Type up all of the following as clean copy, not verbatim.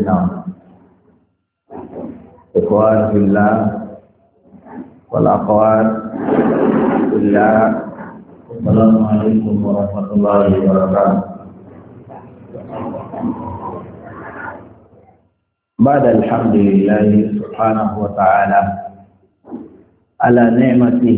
النار. إخوان في الله والأخوات في الله، السلام عليكم ورحمة الله وبركاته. بعد الحمد لله سبحانه وتعالى على نعمته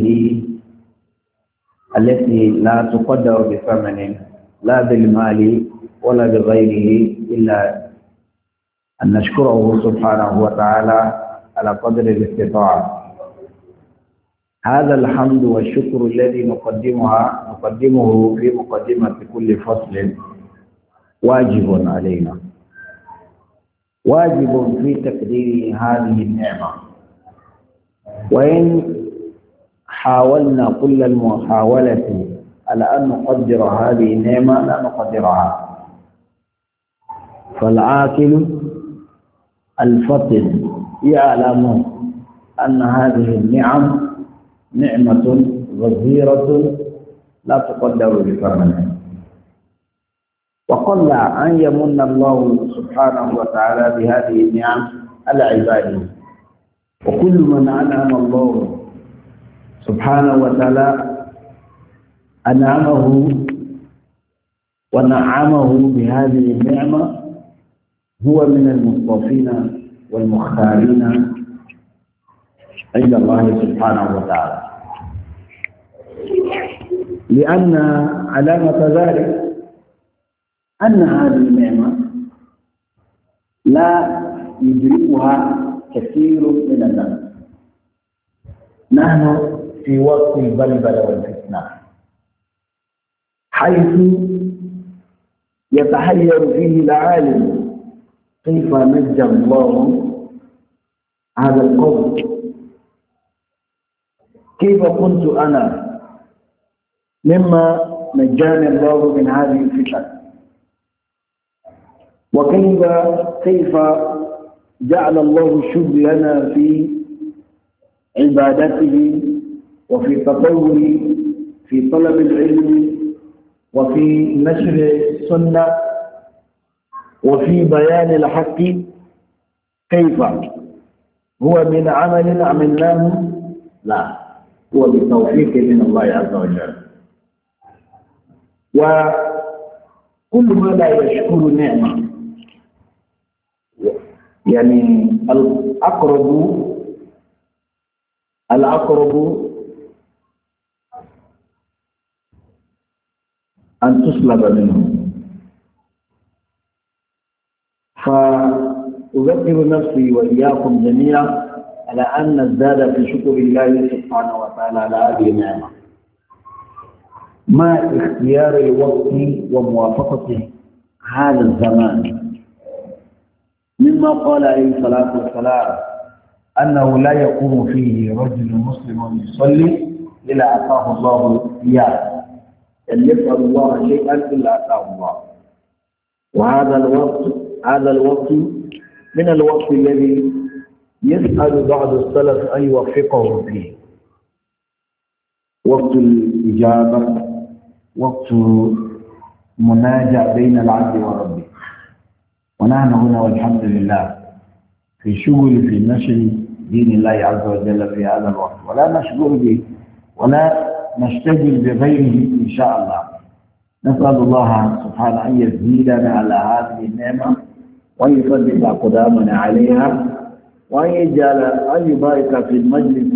التي لا تقدر بثمن لا بالمال ولا بغيره، إلا أن نشكره سبحانه وتعالى على قدر الاستطاعة. هذا الحمد والشكر الذي نقدمه في مقدمة كل فصل واجب علينا، واجب في تقدير هذه النعمة. وإن حاولنا كل المحاولة على أن نقدر هذه النعمة لا نقدرها. فالعاقل الفطن يعلم أن هذه النعم نعمة غزيرة لا تقدر بثمن. وقل أن يمن الله سبحانه وتعالى بهذه النعم على عباده. وكل من أنعم الله سبحانه وتعالى أنعمه ونعمه بهذه النعمة هو من المصطفين والمختارين عند الله سبحانه وتعالى، لأن علامة ذلك أن هذه النعمة لا يدركها كثير من الناس. نحن في وقت البلبلة والفتنة، حيث يتحير فيه العالم كيف نجى الله هذا القوم، كيف كنت أنا مما نجاني الله من هذه الفتن، وكيف جعل الله شغلنا في عبادته وفي تطور في طلب العلم وفي نشر السنة وفي بيان الحق. كيف هو من عمل عملناه؟ لا، هو بالتوفيق من الله عز وجل. وكل ما لا يشكر نعمة، يعني الأقرب أن تسلب منه. فأذكر نفسي وإياكم جميعا على أن نزداد في شكر الله سبحانه وتعالى على هذه النعمة مع اختيار الوقت وموافقة هذا الزمان، مما قال عليه الصلاة والسلام أنه لا يقوم فيه رجل مسلم يصلي إلا أعطاه الله إياه، أن يفعل الله شيئا إلا أعطاه الله. هذا الوقت من الوقت الذي يسأل بعض السلف أن يوفقه فيه، وقت الإجابة، وقت مناجاة بين العبد وربه. ونحن هنا والحمد لله في شغل في نشر دين الله عز وجل في هذا الوقت، ولا نشغل به ولا نشتغل بغيره إن شاء الله. نسأل الله سبحانه أن يزيدنا على هذه النعمة وأن يثبت أقدامنا عليها، وأن يجعل أن يبارك في المجلس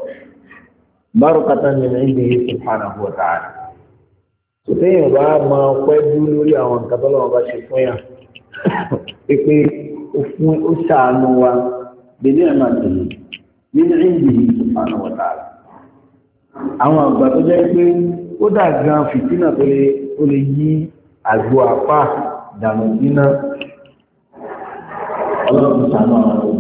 بركة من عنده سبحانه وتعالى. سبحانه وتعالى ما قد لوري أوان كتلا وباشفويا إكي أسعنوا بنعمته من عنده سبحانه وتعالى. àwọn àgbà tó jẹ́ pé ó dà gan fìtínà tó lè yí àgbo àpá dànù síná, ọlọ́run ṣàánú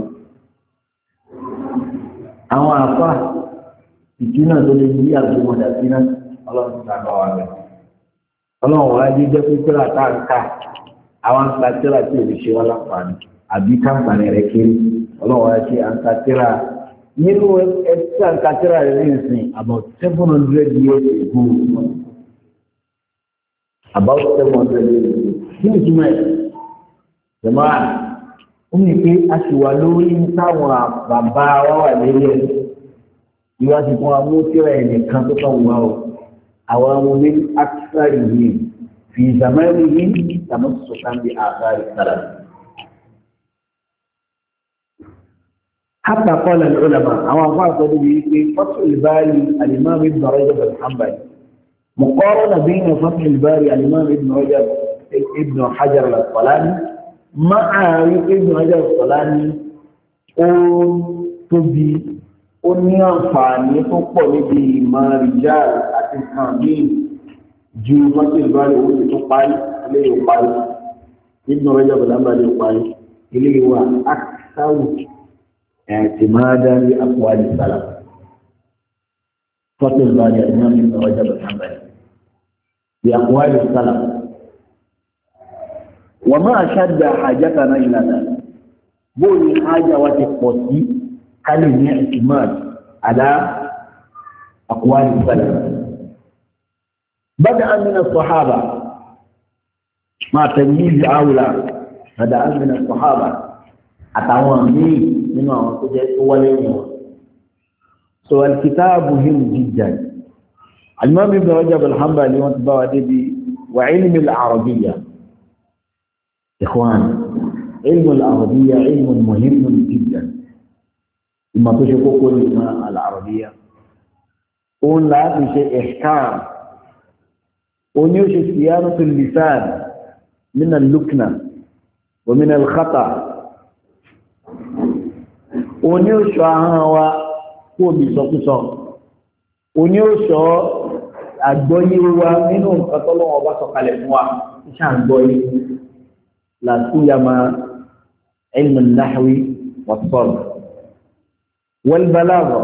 àwọn àpá fìtínà tó lè yí àgbo mọ̀dà síná, ọlọ́run ṣàánú àwọn rẹ̀. ọlọ́run wá jẹ́ pé tíra táǹkà àwọn àǹkà tíra tí ò lè ṣe wá láǹfààní àbí káǹfààní rẹ̀ kéré, ọlọ́run wá ṣe àǹkà tíra nínú ẹ̀sìn àǹkà tíra rẹ̀ ní ìsìn about 700 years ago. About 700 years ago. Kí ni túmọ̀ ẹ̀? Jẹ̀mọ́ra ó ní pé a sì wà lórí táwọn bàbá wa wà lórí ẹ̀ ìwádìí fún wa mú tíra ẹ̀ nìkan tó kàn wá o àwọn ọmọ mi akíkárì yìí fi zamani yìí tàbí sọ̀tàn bí àkárí sára. حتى قال العلماء أو أفاق به فتح الباري الإمام ابن رجب الحنبلي مقارنة بين فتح الباري الإمام ابن رجب ابن حجر العسقلاني مع ابن حجر العسقلاني تبي أني أنفعني تقول لي ما رجال أتفهمين جو فتح الباري تقال إليه يقال ابن رجب الحنبلي يقال إليه هو أكثر اعتمادا لأقوال السلف فتح الباري الإمام ابن رجب الحنبلي بأقوال السلف وما أشد حاجتنا إلى ذلك بولي حاجة وتقوتي كلمة اعتماد على أقوال السلف بدءا من الصحابة مع تمييز أولى بدءا من الصحابة أتوامي من أولين سو الكتاب مهم جدا الإمام ابن رجب الحنبلي وانتباه به وعلم العربية إخوان علم العربية علم مهم جدا لما تشكوا كل العربية قول لا بشيء إحكام ونيوش صيانة اللسان من اللكنة ومن الخطأ ونيوش عهوا kó omi sọkúsọ oní òṣọ àgbọ́yé wa nínú nǹkan tọ́lọ́wọ́ bá sọ̀kalẹ̀ fún wa iṣẹ́ àgbọ́yé làtúnyàmá ilmu nahwi was-sarf wal-balagha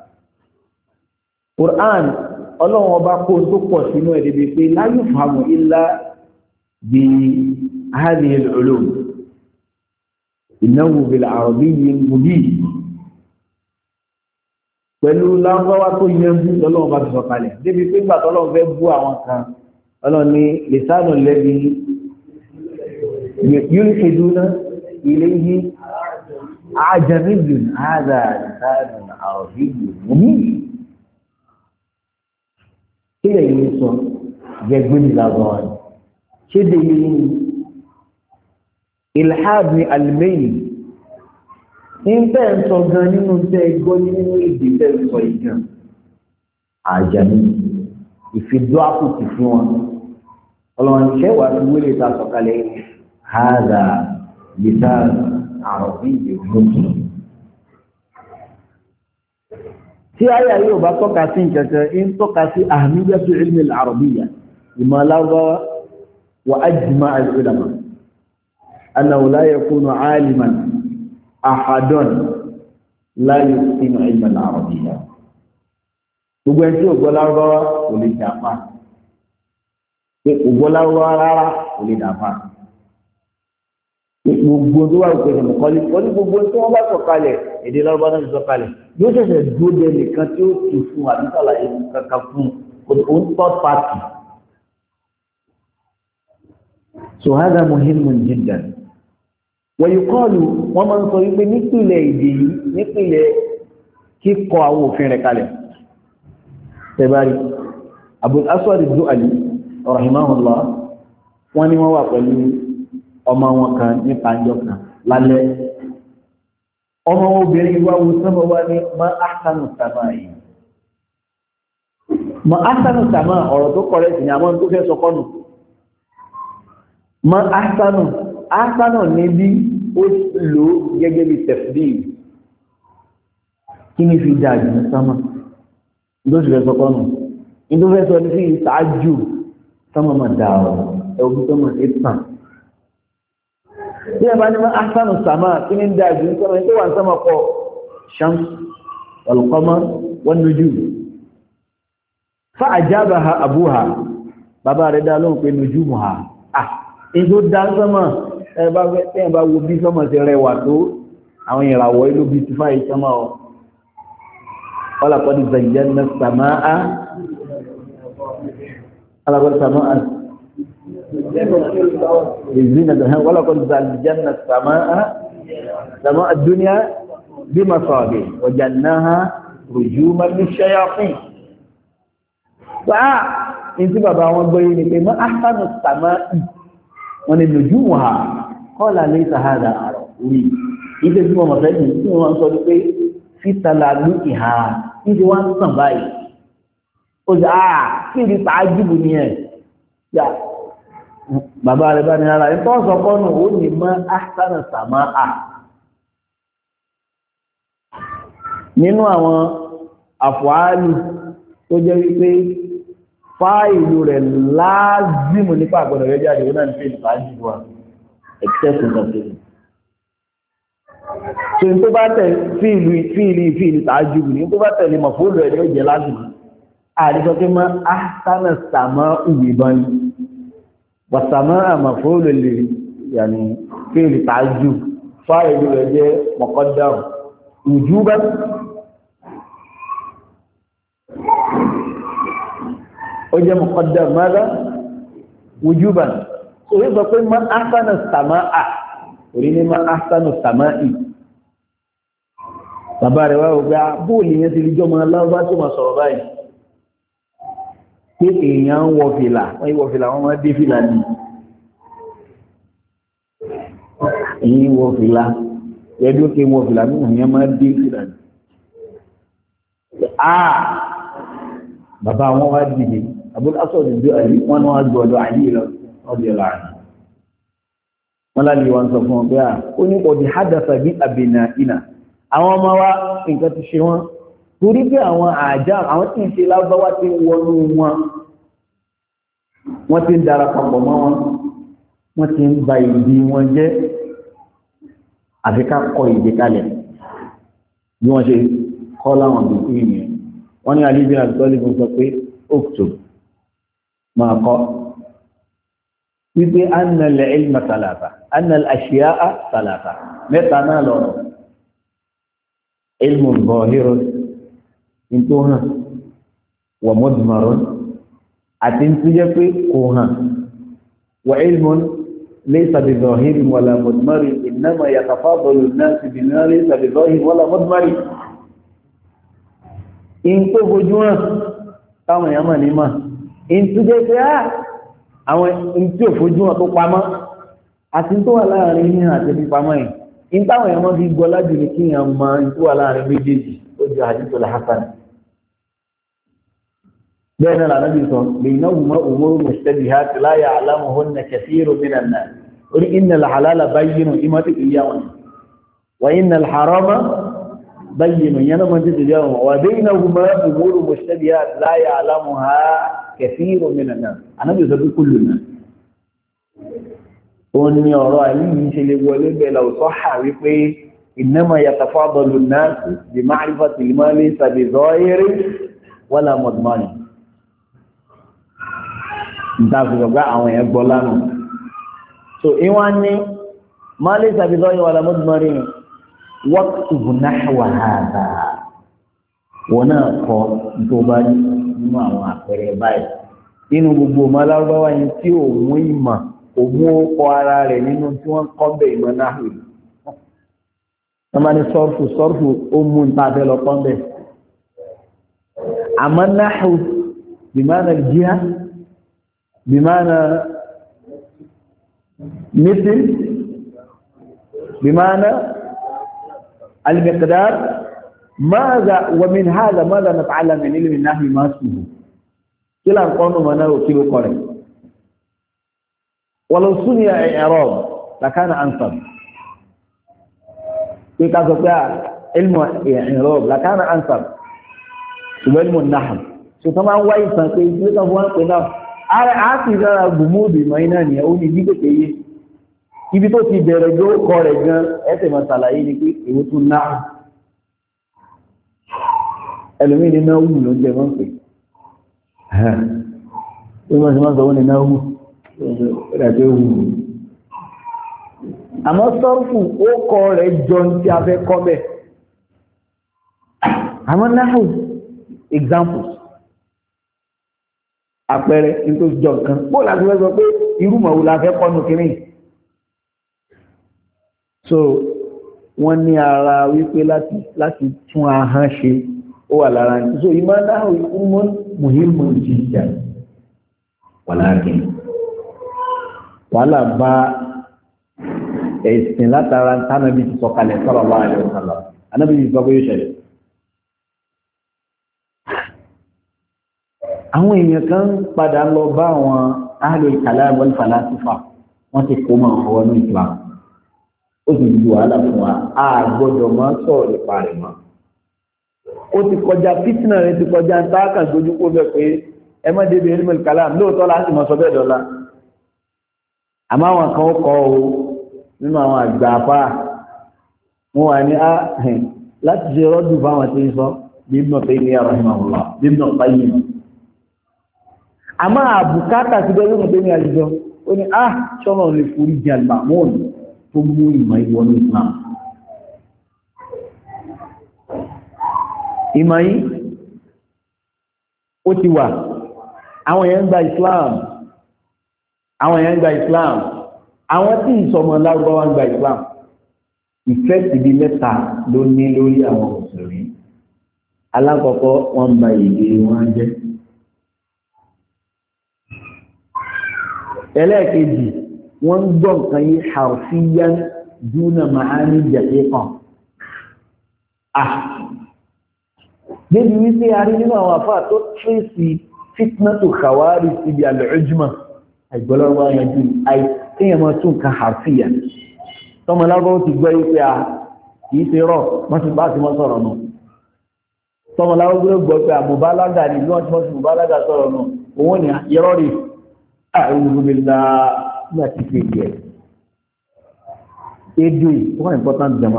Qur'an ọlọ́wọ́ bá kó tó pọ̀ sínú ẹ̀ débi pé la yufhamu illa bi hadhihi al-ulum innahu bil-arabiyyi mubin pẹ̀lú lágbàwá tó yanjú lọ́lọ́wọ́ bá ti sọ kalẹ̀ débi pé gbà tọ́lọ́wọ́ fẹ́ bú àwọn kan ọlọ́run ní lisanu lẹ́bi yulhiduna ilayhi ajamiyyun hadha lisanun arabiyyun mubin kí lè yí sọ gẹ́gbẹ́ ní lágbàwá ni ṣé de yí ilhad ni almayl nígbà ń sọ gan nínú tẹ́ gbọ́ nínú èdè tẹ́ sọ ìgàn àjàní ìfidó àpòtì fún wọn ọlọ́run iṣẹ́ wà ní wílé ta sọ̀kalẹ̀ hàdà yìí àròbí ìgbòkè. tí àyà yóò bá tọ́ka sí nkẹ̀kẹ́ ń tọ́ka sí ahmiyatu ilmi al-arabiyya ìmọ̀ aláwọ̀ wa ajma al-ulama annahu la yakunu aliman ahadun la yusinu ilma al-arabiyya gbogbo ẹni tí ògbọ́ lárúbáwá kò lè dàpá pé ògbọ́ lárúbáwá rárá kò lè dàpá gbogbo tó wà lóko ìṣẹ̀lẹ̀ kọ́lé wọ́n ní gbogbo tí wọ́n bá sọ̀kalẹ̀ èdè lárúbáwá náà ti sọ̀kalẹ̀ yóò ṣẹ̀ṣẹ̀ dúró de nìkan tí ó tù fún àbí sàlàyé kankan fún òun third party. so hada muhimmun jiddan wọ̀nyíkọ́ọ̀lù wọ́n máa ń sọ wípé nípìnlẹ̀ èdè yìí nípìnlẹ̀ kíkọ àwọn òfin rẹ̀ kalẹ̀ tẹ́bárí Abul Aswad ad-Du'ali rahimahullah wọ́n ní wọ́n wà pẹ̀lú ọmọ wọn kan nípa ọjọ́ kan lálẹ́ ọmọ obìnrin wá wo sọ́mọ wá ní ma ahsanu sama yìí ma ahsanu sama ọ̀rọ̀ tó kọ̀rẹ́ sí ni àwọn tó fẹ́ sọkọ́nù ma ahsanu níbi ó lò gẹ́gẹ́ bí tafdil kí ni fi dájú ní sánmà ló sì fẹ́ sọkọ́nù ní tó fẹ́ sọ ní sí ìsáájú sánmà máa dà ọ̀ ẹ̀wọ̀n tó máa ṣe tàn bí ẹ bá ní ma ahsanu sama kí ni dájú ní sánmà tó wà ní sánmà pọ̀ shams wal qamar wan nujum fa ajabaha abuha bàbá rẹ̀ dá lóhùn pé nujumuha èso dá sánmà ẹ̀bá fẹ́ bá wo bí sánmà ti rẹwà tó àwọn ìràwọ̀ ìlú bí ti fáyé sánmà ọ ọlọ́pọ̀dé zayyana sàmáà ọlọ́pọ̀dé sàmáà ìzínà dọ̀hán ọlọ́pọ̀dé zayyana sàmáà sàmọ́ àdúnyá bí masọ̀ọ̀bì waja'alnaha rujuman lish-shayatin. Báà ní tí bàbá wọn gbọ́ yìí ni pé mọ́ ahsanu as-sama'i wọn ni nujumuha qala laysa hadha àrọ̀ orí ìdè tí wọ́n mọ̀ fẹ́ yìí tí wọ́n sọ pé fítàlà ní ìhà níbi wọ́n ń sàn báyìí ó sì kí ni tààjùbù ni ẹ̀ yà bàbá rẹ̀ bá ní ara ẹ̀ tó sọ kọ́nù ó ní mọ́ ahsanu as-sama'a nínú àwọn àfọ̀álù tó jẹ́ wípé fáìlú rẹ̀ láàzìmù nípa àgbọ̀dọ̀ rẹ̀ jáde ó náà ní pé ìfàájì wà except in the field. So in tó bá tẹ̀ fíìlì tààjù ní tó bá tẹ̀lé mọ̀fóòlù ẹ̀ ní ó jẹ́ lázìmù àdìsọ́ pé mọ́ ahsana as-sama'u ìbọn wàsàmọ́ àmọ̀fóòlù lè yàní fíìlì tààjù fáìlú rẹ̀ jẹ́ muqaddam wujuban ó jẹ́ muqaddam mada wujuban orí sọ pé ma ahsana as-sama'a orí ní ma ahsana as-sama'i bàbá rẹ̀ wá ọgbà bóòlì yẹn ti rí jọmọ aláwọ̀ tó ma sọ̀rọ̀ báyìí pé èèyàn ń wọ fìlà wọ́n yí wọ fìlà wọ́n máa dé fìlà ní èyí wọ fìlà ẹbí ó ké wọ fìlà ní èèyàn máa dé fìlà ní bàbá wọn wá dìde Abul Aswad ìdó àyí wọn ni wọn gbọ́dọ̀ àyí lọ ọdẹ láàrin wọn lálẹ́ wọn sọ fún ọ pé ó ní ọdí hadatha bí àbìnà ìnà àwọn ọmọ wa nǹkan ti ṣe wọn torí pé àwọn àjá àwọn tí ń ṣe lábáwá ti wọnú wọn ti ń darapapọ̀ mọ́ wọn ti ń ba ìdí wọn jẹ́ àfi ká kọ ìdí kalẹ̀ bí wọ́n ṣe kọ́ láwọn bí kú ìyẹn wọ́n ní alíbí àtọ́lì fún sọ pé oktub máa kọ́ wípé annal ilma salasa annal ashiya'a salasa mẹ́ta náà lọ́rọ̀ ilmu zahirun tó hàn wa mudmarun àti tó jẹ́ pé kò hàn wa ilmun laysa bi zahirin wala mudmarin innama yatafadalu an-nas bima laysa bi zahirin wala mudmarin in tó fojú hàn táwọn èèyàn mọ̀ ní mà in tó jẹ́ pé àwọn in tí ò fojú hàn tó pamọ́ àti tó wà láàrin ní àti pípamọ́ yìí in táwọn èèyàn mọ́ fi gbọ́ lájú ní kí èèyàn mọ in tó wà láàrin méjèèjì ó jẹ́ hadithul hasan بين النبي صلى الله عليه وسلم بينهما امور مشتبهات لا يعلمهن كثير من الناس ان الحلال بين امتى اياه وان الحرام بين ينما تجاوب وبينهما امور مشتبهات لا يعلمها كثير من الناس النبي صلى الله كل الناس oni ọ̀rọ̀ ayi ṣe lè wọlé be law sahha wí pé inma yatafadalu an-nas bi ma'rifati al-mali sabi zahiri wala mudmani ìtàfìgbà àwọn èèyàn gbọ́ lánàá so ìwọ́n ní máa lè sàbìlọ́ yíwa lámọ́dúnmọ́rí waqtu nahwa hadha wọ́n náà kọ́ tó bá nínú àwọn àpẹẹrẹ báyìí nínú gbogbo ọmọ alárúbáwá yẹn tí ò mú ìmọ̀ ò mú ọkọ̀ ara rẹ̀ nínú tí wọ́n kọ́ bẹ̀ ìmọ̀ náà wọ́n máa ní sọ́rfù ó mú ń tàbẹ́ lọ pọ́n bẹ̀ àmọ́ náà bimana al-jiha بمعنى مثل بمعنى المقدار ماذا ومن هذا ماذا نتعلم من علم النحو ما اسمه كلا نقول منه كيلو قرن ولو سمي اعراب لكان انسب في كذا علم اعراب لكان انسب علم النحو سو طبعا واي فكي يقفوا كده a ti rárá gbùmúdù ìmọ̀ iná ni ó ní gbígbèkè yé ibi tó ti bẹ̀rẹ̀ ló kọ rẹ̀ gan ẹsẹ̀ mọ̀ sàlàyé ni pé èwo tún náà ẹlòmí ní náà wù ló ń jẹ mọ́ pé ó mọ́ sí mọ́ sọ wọ́n ní náà wù ẹ̀dàjẹ́ wù àmọ́ sọ́rùfù ó kọ rẹ̀ jọ tí a fẹ́ kọ́ bẹ̀ àmọ́ náà examples àpẹẹrẹ nítorí jọ nǹkan bó láti fẹ́ sọ pé irú mọ̀wó la fẹ́ kọ́nu kìíní so wọ́n ní ara wípé láti tún ahọ́n ṣe ó wà lára ní so ìmọ̀ náà ìmọ̀ muhimmu jiddan walakin wàhálà bá ẹ̀sìn látara tánàbí ti sọ kalẹ̀ sallallahu alaihi wasallam anábì ti sọ pé yóò ṣẹlẹ̀ àwọn èèyàn kan padà lọ bá àwọn ahlul kalam wal falasifa wọ́n ti kó mọ́ ọwọ́ ní Islam ó sì di wàhálà fún wa a gbọ́dọ̀ máa sọ̀rọ̀ nípa rẹ̀ mọ́ ó ti kọjá fitna rẹ̀ ti kọjá ń táàkà dojú kó bẹ́ẹ̀ pé ẹ má débi ilmul kalam lóòótọ́ láti mọ̀ sọ bẹ́ẹ̀ dọ́là àmọ́ àwọn kan kọ́ o nínú àwọn àgbà apá wọn wà ní láti ṣe rọ́dù fáwọn tí ń sọ bí Ibn Taymiyyah rahimahullah bí Ibn Qayyim àmọ́ àbùkátà ti bẹ́ẹ̀ lónìí Taymiyyah àlejò ó ní ṣọ́nà lè forí jẹ al-Ma'mun tó mú ìmọ̀ ìwọ̀n Islam ìmọ̀ yìí ó ti wà àwọn èèyàn gba Islam àwọn tí ìsọmọ lárúbáwá ń gba Islam ìfẹ́ ti di mẹ́ta ló ní lórí àwọn mùsùlùmí alákọ̀ọ́kọ́ wọ́n ń ba èdè wọn jẹ́ ẹlẹ́ẹ̀kejì wọ́n ń gbọ́ nǹkan yìí harfiyan dúnà ma'ani daqiqa débi wípé a rí nínú àwọn àfáà tó tírèsì fitnatu khawari síbi al-ujma àìgbọ́lọ́wọ́ yanjú àìtíyàn mọ́ tún nǹkan harfiyan tọ́mọ lágbọ́n ti gbọ́ wípé kìí ṣe rọ̀ wọ́n ti bá ti mọ́ sọ̀rọ̀ nù tọ́mọ lágbọ́n gbọ́ pé àmúbálágà ní ìlú ọ̀tí mọ́sí múbálágà sọ̀rọ̀ nù òun ni irọ́ rí àìrùbìlá ní àti kéèké èdè wà important jama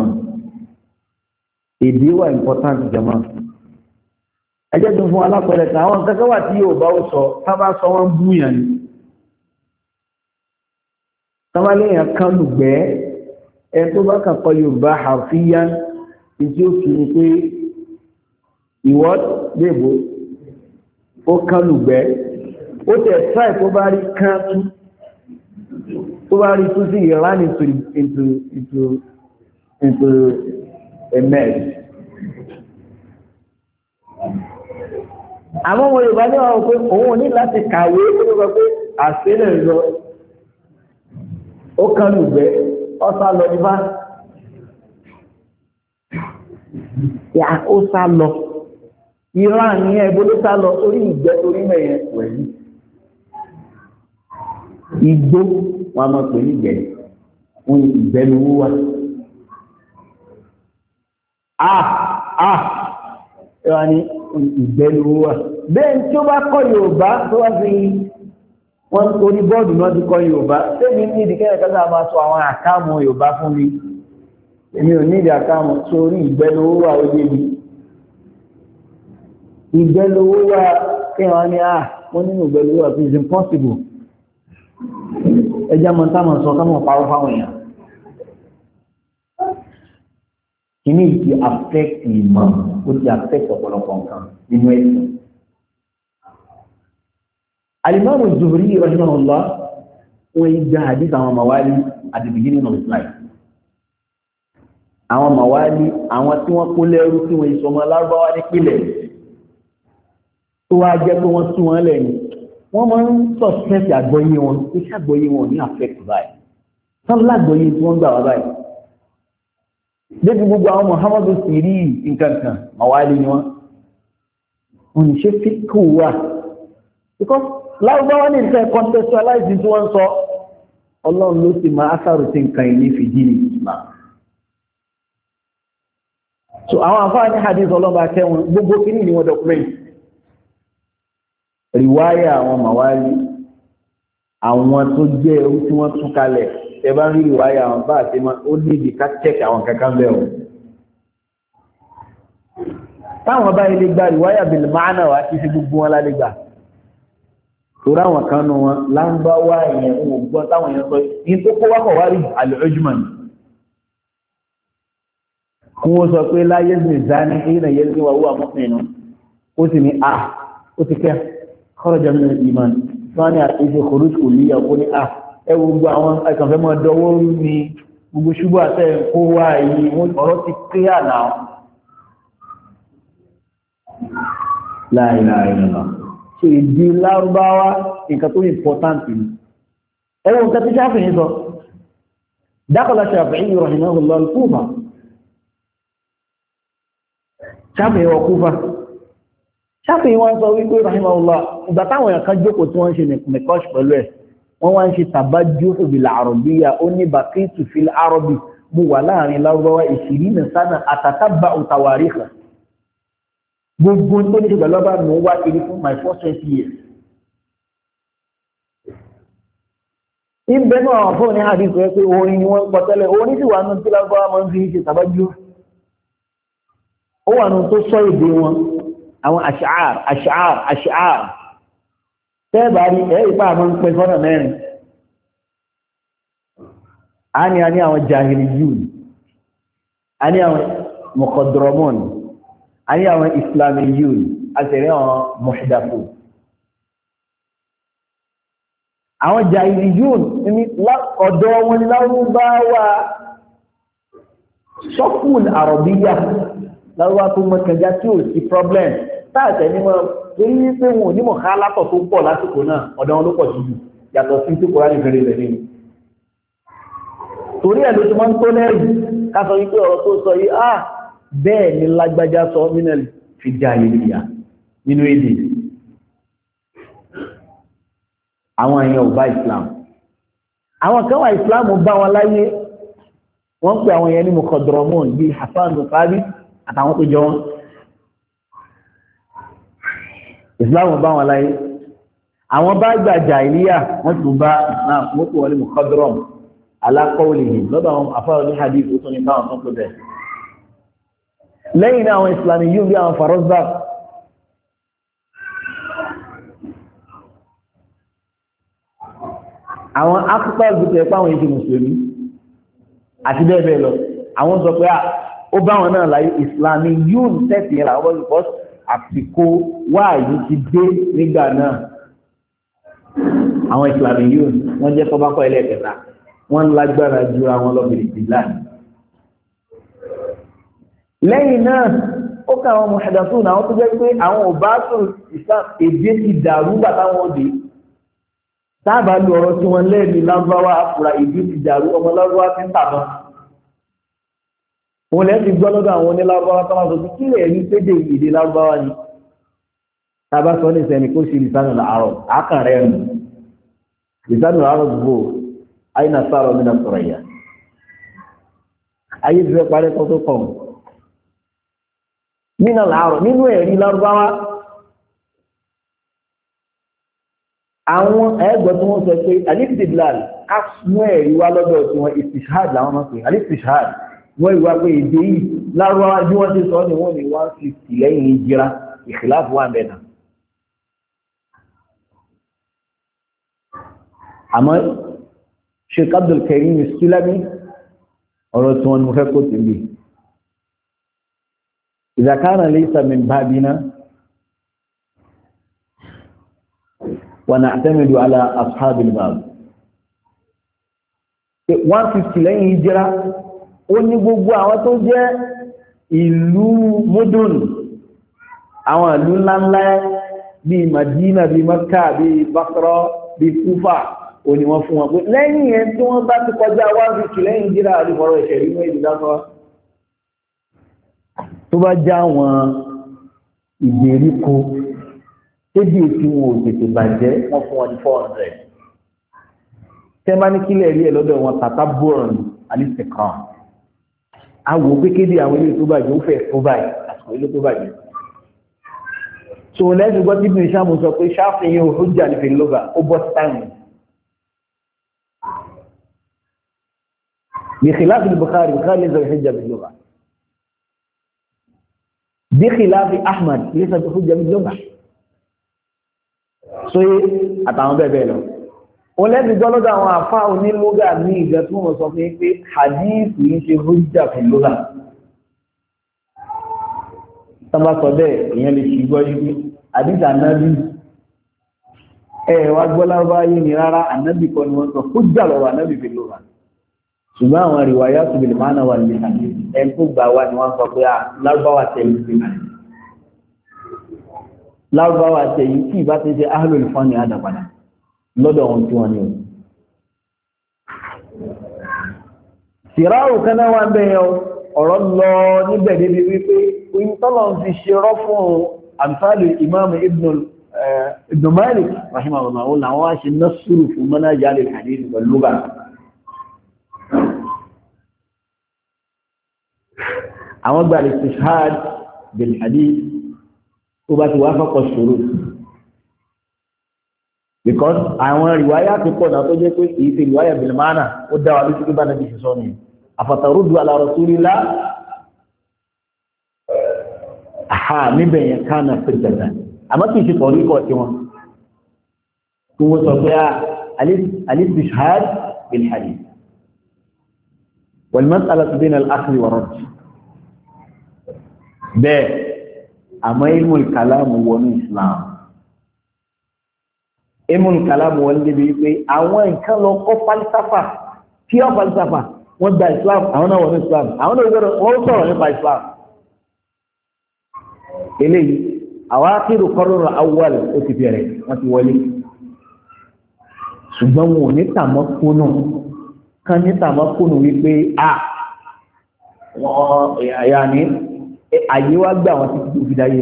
èdè wà important jama ẹjẹ́ tó fún alápẹ̀rẹ̀ kan àwọn kẹ́kẹ́ wà tí yóò bá ó sọ tábà sọ wọ́n búyàn ni tọ́mọléèyàn kan lùgbẹ́ ẹ tó bá kàn kọ Yorùbá harfiyan tí ó fi ní pé ìwọ́ léèbó ó kan lùgbẹ́ ó tẹ̀ try tó bá rí kan tú tó bá rí tú sí ìran into a mess àwọn ọmọ Yorùbá ní àwọn pé òun ní láti kàwé tó lọ pé àṣírí lọ ó kan lùgbẹ́ ọ́sá lọ ní bá yà ó sá lọ ìran ní ẹgbẹ́ ló sá lọ orí ìgbẹ́ torí mẹ́yẹn pẹ̀lú igbó wọn mọ̀ pé nígbẹ́ wọn ìgbẹ́ lówó wà ẹwà ní ìgbẹ́ lówó wà bẹ́ẹ̀ tí ó bá kọ́ Yorùbá tó wá sí wọ́n orí bọ́ọ̀dù náà ti kọ́ Yorùbá tẹ́mi ní ìdíkẹ́ ẹ̀kọ́ta máa sọ àwọn àkáàmù Yorùbá fún mi èmi ò ní ìdí àkáàmù sórí ìgbẹ́lówó wà ó yé mi ìgbẹ́lówó wà kí wọ́n ní wọ́n nínú ìgbẹ́lówó wà it's impossible ẹjá mọ́ táwọn sọ káwọn parọ́ fáwọn èèyàn kìíní ti affect ìmọ̀ ó ti affect ọ̀pọ̀lọpọ̀ nǹkan nínú ẹ̀sìn. Al-Imam Az-Zuhri rahimahullah wọ́n yí gba hadith àwọn mawali at the beginning of his life. Àwọn mawali àwọn tí wọ́n kó lẹ́rú tí wọ́n ìsọmọ lárúbáwá nípìnlẹ̀ tó wá jẹ́ pé wọ́n tún wọn lẹ́yìn wọ́n máa ń suspect àgbọ́yé wọn iṣẹ́ àgbọ́yé wọn ní affect báyìí sọ́n lágbọ́yé tí wọ́n gbà wá báyìí débi gbogbo àwọn Muhammadu siri nǹkankan mawali ni wọ́n ní ṣe fíkù wà because lárúbáwá ní ìfẹ́ contextualize tí wọ́n sọ ọlọ́run ló sì máa ásàrò tí nǹkan ìní fìdí ní ìsìnmá so àwọn àfáà ní hadith ọlọ́ba kẹwọn gbogbo kìíní ni wọ́n document riwaya àwọn mawali àwọn tó jẹ́ ohun tí wọ́n tún kalẹ̀ ẹ bá rí riwaya àwọn bá àti ó ní ìdí ká check àwọn kankan bẹ́ẹ̀ o táwọn bá ilé gba riwaya bil ma'na wá kí sí gbogbo wọn lálẹ́ gbà tora àwọn kan nù wọn láńbáwá yẹn ò gbọ́ táwọn yẹn sọ yìí tó kó wákọ̀ wá rí al-ujman kí wọ́n sọ pé láyé ní ìdáni ìrìnà yẹn ní wàhúwà mọ́pìnrin ó sì ní ó ti kẹ́ kharaja min al-iman tí wọ́n ní àtẹ́sẹ̀ khuruj kulliyya kó ní ẹwù gbọ́ àwọn ẹkànfẹ́ mọ́ dọwọ́ ní gbogbo ṣubú àtẹ́ kó wá yìí ọ̀rọ̀ ti clear now la ilaha illallah ṣe ìdí lárúbáwá nǹkan tó important ni ẹwọ nǹkan tí Ṣáfi'í sọ dakhala Ṣáfi'í rahimahullah al-Kufa Ṣáfi'í wọ Kúfà Ṣáfi'í wọ́n sọ wípé rahimahullah ìgbà táwọn èèyàn kan jókòó tí wọ́n ń ṣe nìkọ́ṣ pẹ̀lú ẹ̀ wọ́n wá ń ṣe tàbájú bil arabiyya ó ní baqitu fil arabi mo wà láàrin lárúbáwá 20 sana atatabba'u tawarikha gbogbo tó ní ṣe pẹ̀lú ọba mi wá kiri fún my first 20 years. ìbẹ́nu àwọn fún ní àdínkù ẹ pé orin ni wọ́n pọ̀ tẹ́lẹ̀ orin sì wà nù tí lárúbáwá máa ń fi ṣe tàbájú ó wà nù tó sọ èdè wọn àwọn àṣàr tẹ́ẹ̀bà rí ìpá àwọn ń pẹ́ fọ́nà mẹ́rin a ní àwọn jahiliyun a ní àwọn mukhadaramun a ní àwọn islamiyun a tẹ̀rẹ àwọn muhdathun àwọn jahiliyun ní ọ̀dọ̀ wọn lárúbáwá sọ́kùn àrọ̀bíyà lárúbáwá tó mọ́kànjá tí ò sí problem táàtẹ̀ ní wọ́n torí wípé wọn ò ní mọ̀ ká látọ̀ tó pọ̀ lásìkò náà ọ̀dọ̀ wọn ló pọ̀ jù yàtọ̀ sí tí kò ráyè fẹ́rẹ̀ rẹ̀ nínú torí ẹ̀ ló ti máa ń tó lẹ́rù ká sọ wípé ọ̀rọ̀ tó sọ yìí bẹ́ẹ̀ ni lágbájá sọ nínú fi jahiliya nínú èdè àwọn èèyàn ò bá Islam àwọn kan wà Islam bá wọn láyé wọ́n pè àwọn èèyàn ní mukhadaramun bíi Hassan Bukhari àtàwọn tó jọ wọn Islam bá wọn láyé àwọn bá gbà jahiliya wọ́n tún bá Islam wọ́n pè wọ́n ní mukhadaram ala qawlihi lọ́dọ̀ àwọn afárá ní hadith ó tún ní báwọn tó kó bẹ́ẹ̀ lẹ́yìn náà àwọn Islamiyun bí àwọn Farazdak àwọn akpọ̀ gbùtẹ̀ pàwọn èdè mùsùlùmí àti bẹ́ẹ̀ bẹ́ẹ̀ lọ àwọn sọ pé ó bá wọn náà láyé Islamiyun tẹ́sì yẹn làwọn bọ́ àsìkò wáàyí ti dé nígbà náà àwọn Islamiyun wọ́n jẹ́ tọ́bákọ́ ẹlẹ́ẹ̀kẹta wọ́n lágbára ju àwọn lọ́bìnrin ìlà lẹ́yìn náà ó ká àwọn muhadathun náà tó jẹ́ pé àwọn ọba tó Islam èdè ti dàrú bàtàwọn òde táàbà lu ọ̀rọ̀ tí wọ́n lẹ́ẹ̀mí lágbáwá àfúrà èdè ti dàrú ọmọ lágbáwá ti ń tàbọn òun lẹ́ẹ̀ ti gbọ́ lọ́dọ̀ àwọn onílágbáwá tó máa sọ pé kílẹ̀ rí pédè èdè lágbáwá ni tábà sọ ní ìsẹ́ni kó ṣe lisanul arab àkàrẹ́ ẹ̀rù lisanul arab gbò àyínà sáárọ̀ mí náà sọ̀rọ̀ yà ayé ti fẹ́ parẹ́ tó tó kàn nínú làárọ̀ nínú ẹ̀rí lárúbáwá àwọn ẹgbẹ́ tí wọ́n sọ pé alistidlal ká mú ẹ̀rí wá lọ́dọ̀ tí wọ́n istishhad làwọn máa pè alistishhad wọ́n ìwà pé èdè yìí lárúbáwá bí wọ́n ti sọ ni wọ́n ní 150 lẹ́yìn ìjìra ìkhìláàfù wà bẹ́ẹ̀ náà àmọ́ Sheikh Abdul Karim As-Sulami ọ̀rọ̀ tí wọ́n ní mo fẹ́ kó tèmi إذا كان ليس من بابنا ونعتمد على أصحاب الباب 150 lẹ́yìn ìjírá ó ní gbogbo àwọn tó jẹ́ ìlú mudun àwọn ìlú ńláńlá bí Madina bí Makkah bí Basra bí Kufa ó ní wọ́n fún wọn pé lẹ́yìn ẹ̀ tí wọ́n bá ti kọjá 150 lẹ́yìn ìjírá àdìfọ́rọ̀ ìṣẹ̀rí ní èdè dáfọ́ tó bá já wọn ìgbèríko tébí tí wọn ò tètè bàjẹ́ wọ́n fún wọn ní 400 tẹ́ bá ní kílẹ̀ rí ẹ̀ lọ́dọ̀ wọn tàtà bọ́ọ̀rùn alìsẹ̀kan àwò pékéde àwọn ilé tó bàjẹ́ ó fẹ́ tó báyìí àsìkò ilé tó bàjẹ́ so lẹ́sìn gbọ́ tí bìnrin sáàmù sọ pé ṣáfihàn hujja ní fèlógà ó bọ́ sí táìmù بخلاف البخاري ليس بحجة باللغة بخلاف أحمد ليس بحجة باللغة so àtàwọn bẹ́ẹ̀ bẹ́ẹ̀ lọ wọ́n lẹ́bi gbọ́lọ́dọ̀ àwọn àfá onílógà ní ìgbà tí wọ́n sọ fún pé hadith yìí ṣe hujja fil lugha tọ́bá sọ bẹ́ẹ̀ èèyàn lè ṣì gbọ́ yìí hadith ànábì wá gbọ́ lábá yìí ni rárá ànábì kọ́ ni wọ́n sọ hujja lọ́wọ́ ànábì fil lugha ṣùgbọ́n àwọn riwayatu bil ma'na wal hadith ẹni tó gbà wá ni wọ́n sọ pé lárúbáwá tẹ̀yìn sí náà lárúbáwá tẹ̀yìn tí ìbá ti ṣe ahlul fanni àdàpadà lọ́dọ̀ wọn tí wọ́n ní o. Sìráàrù kan náà wà ń bẹ̀yẹn ọ̀rọ̀ lọ níbẹ̀ débi wípé oyin tọ́lọ̀ fi ṣe rọ́ fún àmsáàlù imam ibn Malik rahimahullah làwọn wá ṣe násùrù fún manhaj al-hadith pẹ̀lú lugha. àwọn gbà al-istishhad bil hadith tó bá ti wá fọ́kọ̀ ṣòro because àwọn riwaya tó pọ̀ náà tó jẹ́ pé kìí ṣe riwaya bil ma'na ó dá wa lójú pé bá nàbí ṣe sọ ni afataruddu ala rasulillah níbẹ̀ yẹn kánà fìjàdà àmọ́ kìí ṣe tọ̀rí kọ̀ tí wọn kí wọ́n sọ pé al-istishhad bil hadith wal mas'alatu bayna al-akhdh wa radd bẹ́ẹ̀ àmọ́ ilmul kalam wọnú Islam ilmul kalam wọ́n débi pé àwọn nǹkan lọ kọ́ falsafa tí ó falsafa wọ́n gba Islam àwọn náà wọnú Islam àwọn náà wọ́n sọ̀rọ̀ nípa Islam eléyìí àwọn akérò kọ́rọ̀rọ̀ awwal ó ti bẹ̀rẹ̀ wọ́n ti wọlé ṣùgbọ́n wọn ò ní tàmọ́kúnnù kan ní tàmọ́kúnnù wípé wọ́n ẹ̀yà ní àyè wá gbà wọn títí tó fi dáyé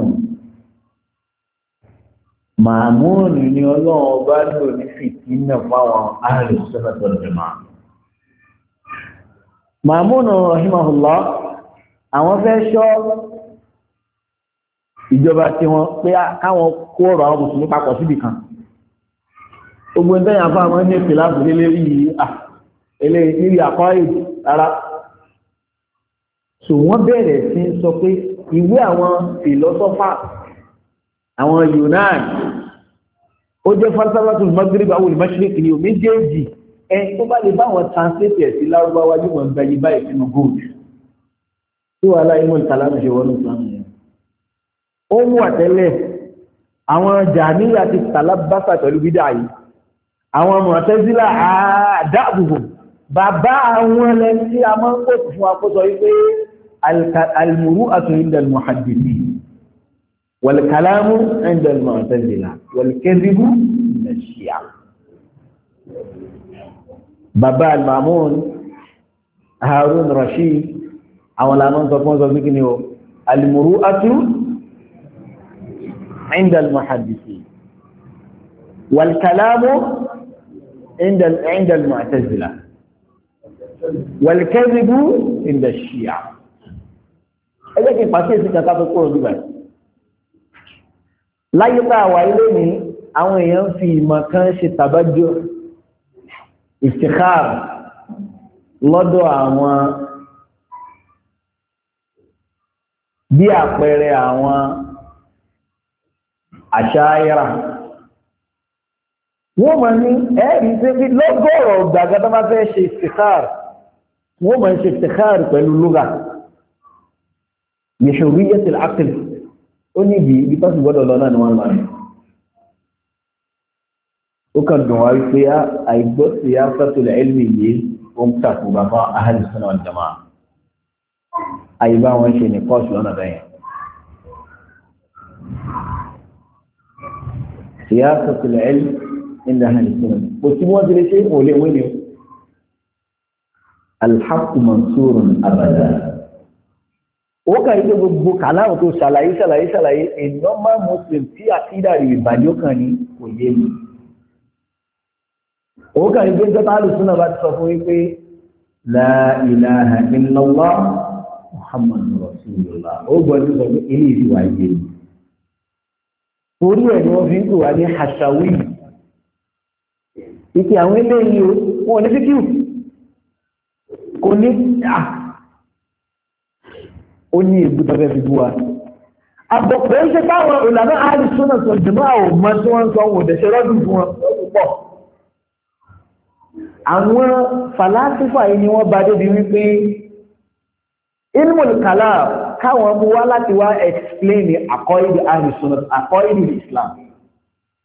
Màmúnù ni ọlọ́run bá lò ní fìtínà fáwọn ahli sunnah wal jamā'ah. Màmúnù rahimahullah àwọn fẹ́ ṣọ́ ìjọba tí wọ́n pé káwọn kó ọ̀rọ̀ àwọn mùsùlùmí papọ̀ síbì kan. Gbogbo ń tẹ́yàn fún àwọn ní ìpìlá bùrẹ́ lérí àkọ́ èdè rárá. So wọ́n bẹ̀rẹ̀ sí sọ pé ìwé àwọn philosopher àwọn Yunan ó jẹ́ falsafatul Maghrib àwọn al-Mashriq ni o méjèèjì tó bá lè bá wọn translate sí lárúbáwá yóò mọ̀ gbáyé báyìí sínú gold tí wà láyé mọ̀ ìtàlámù ṣe wọ́n nìkan yẹn ó mú àtẹ́lẹ̀ àwọn Jàmíyà ti tàlábásà pẹ̀lú bídà yìí àwọn Mu'tazila àdáàbùbù bàbá àwọn ẹlẹ́ni tí a máa ń kó fún akóso wípé al-muru'atu inda al-muhaddithin والكلام عند المعتزلة والكذب عند الشيعة. بابا المامون هارون رشيد أولا من تقوم بذلك المروءة عند المحدثين والكلام عند المعتزلة والكذب عند الشيعة. إذا كنت فاسيسي كتاب القرآن ببالي láyé bá wà ilé ní àwọn èèyàn fi ìmọ̀ kan ṣe tàbájọ́ istikhar lọ́dọ̀ àwọn bí àpẹẹrẹ àwọn àṣáyẹ́rà wọ́n mọ̀ ní ẹ̀rí pé bí lọ́gọ́rọ̀ gbàgbà bá fẹ́ ṣe istikhar wọ́n mọ̀ ṣe istikhar pẹ̀lú lugha bi hurriyatil aql ó ní ibi tó sì gbọ́dọ̀ lọ náà ni wọ́n máa rí ó kàn dùn wá wípé àìgbọ́ sí afẹ́tul ilmi yìí ó ń tàkù bàbá ahli sunnah wal jamā'ah àyíbá wọn ṣe ní kọ́ọ̀sì lọ́nà bẹ́yẹn siyasatul ilm inda ahli sunnah kò sí wọ́n ti lè ṣe òlé wé ni al-haqqu mansurun abada ó kà yí pé gbogbo kàláwù tó ṣàlàyé a normal muslim tí àkídà rẹ̀ ìbàjọ́ kan ní kò yé mi ó kà yí pé jọta alùsùnà bá ti sọ fún wípé la ilaha illallah muhammadu rasulullah ó gbọ́dọ̀ sọ pé ilé ìfìwà yé mi torí ẹ̀ ni wọ́n fi ń pè wá ní hashawi ìpè àwọn eléyìí wọn ò ní fíkìú kò ní ó ní ìbú tọ́fẹ́ fi bú wa. Àbọ̀pẹ̀ ń ṣe káwọn ìlànà àìsúnà sọ jùmọ́ àwọn ọmọ tí wọ́n ń sọ wọ́n dẹ̀ṣẹ́ lọ́dún fún wọn púpọ̀. Àwọn fàlásífà yìí ni wọ́n bá débi wípé ilmul kalam káwọn mú wá láti wá explain àkọ́ìdì àìsúnà àkọ́ìdì Islam.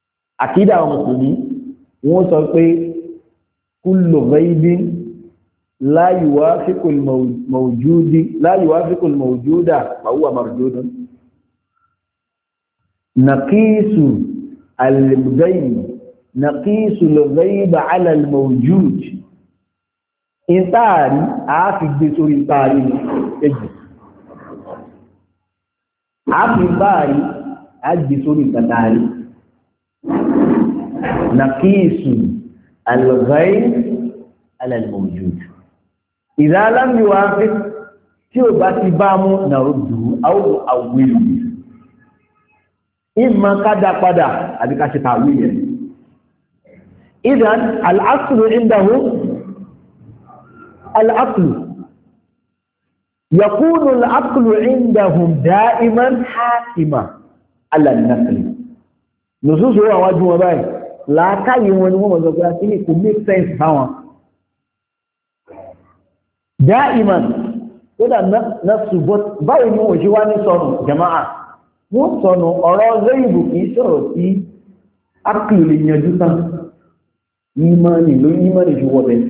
Àkídà àwọn mùsùlùmí wọ́n sọ pé kullu ghaibin لا يوافق الموجود فهو مردود نقيس الغيب على الموجود ìtaàrí àáfi gbé sórí ìtaàrí ẹgbẹ̀ àáfi báàrí àgbé sórí ìtaàrí nàkíyèsù al-ghayb ala al-mawjud idha lam yuwafiq tí ó bá ti bá mú naruddu aw awwilu ìmọ̀ kádà padà àbí ká ṣe tàwíyẹ̀ idhan al-aslu indahu العقل يكون العقل عندهم دائما حاكما على النقل نصوص هو واجه باي لا كاي wọn ni wọ́n mọ̀ sọ pé kíni kò make sense báwọn دائما kódà nafsu báwo ni wọ́n ṣe wá ní sọnù jama'a wọ́n sọnù ọ̀rọ̀ zaibu kì í sọ̀rọ̀ sí akìlì lè yanjú tán ìmánì fi wọ́ bẹ́ẹ̀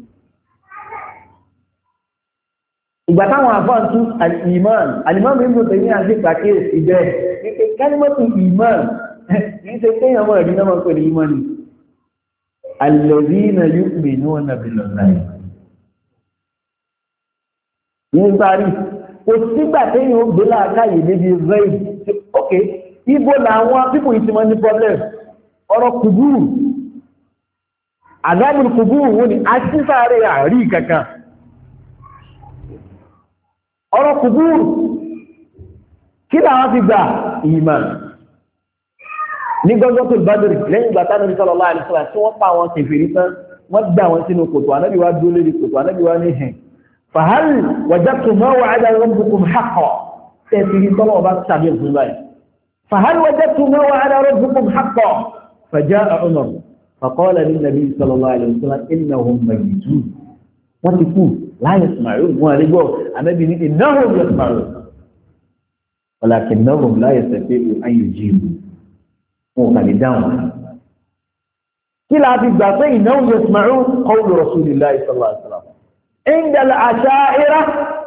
ìgbà táwọn àfáàn tún al-iman alìmọ́mù ìlú tẹ̀lé àti pàkíyèsí bẹ́ẹ̀ ní kálímọ́tù iman ní ṣe kéèyàn mọ́ ẹ̀rí náà pẹ̀lú imani alladhina yu'minuna billahi ní parí kò sígbà téèyàn ó gbé láàkáyè níbi rẹ̀ ok ibo làwọn pípò ìtìmọ̀ ní problem ọ̀rọ̀ kùbúrù àdábùn kùbúrù wọn ni a ti sáré àrí kankan ọ̀rọ̀ kùbúrù kí làwọn fi gbà ìmán ní gbọ́gbọ́ tó Badr lẹ́yìn ìgbà tánàbí sallallahu alaihi wasallam tí wọ́n pa àwọn kèfèrí tán wọ́n dá wọn sínú kòtò ànábì wá dúró lórí kòtò ànábì wá ní hẹn fahal wajadtum ma wa'ada rabbukum haqqan tẹ́fìrí tọ́lọ́ ọba tàbí ẹ̀fún báyìí fahal wajadtum ma wa'ada rabbukum haqqan faja'a Umar faqala lin-nabi sallallahu alaihi wasallam innahum mayyitun wọ́n ti kú la yasma'un wọn àrígbọ́ ànábì ní innahum yasma'un walakinnahum la yastati'u an yujibu wọn kà lè dáhùn kí la fi gbà pé innahum yasma'un qawlu rasulillahi sallallahu alaihi wasallam inda al-asha'ira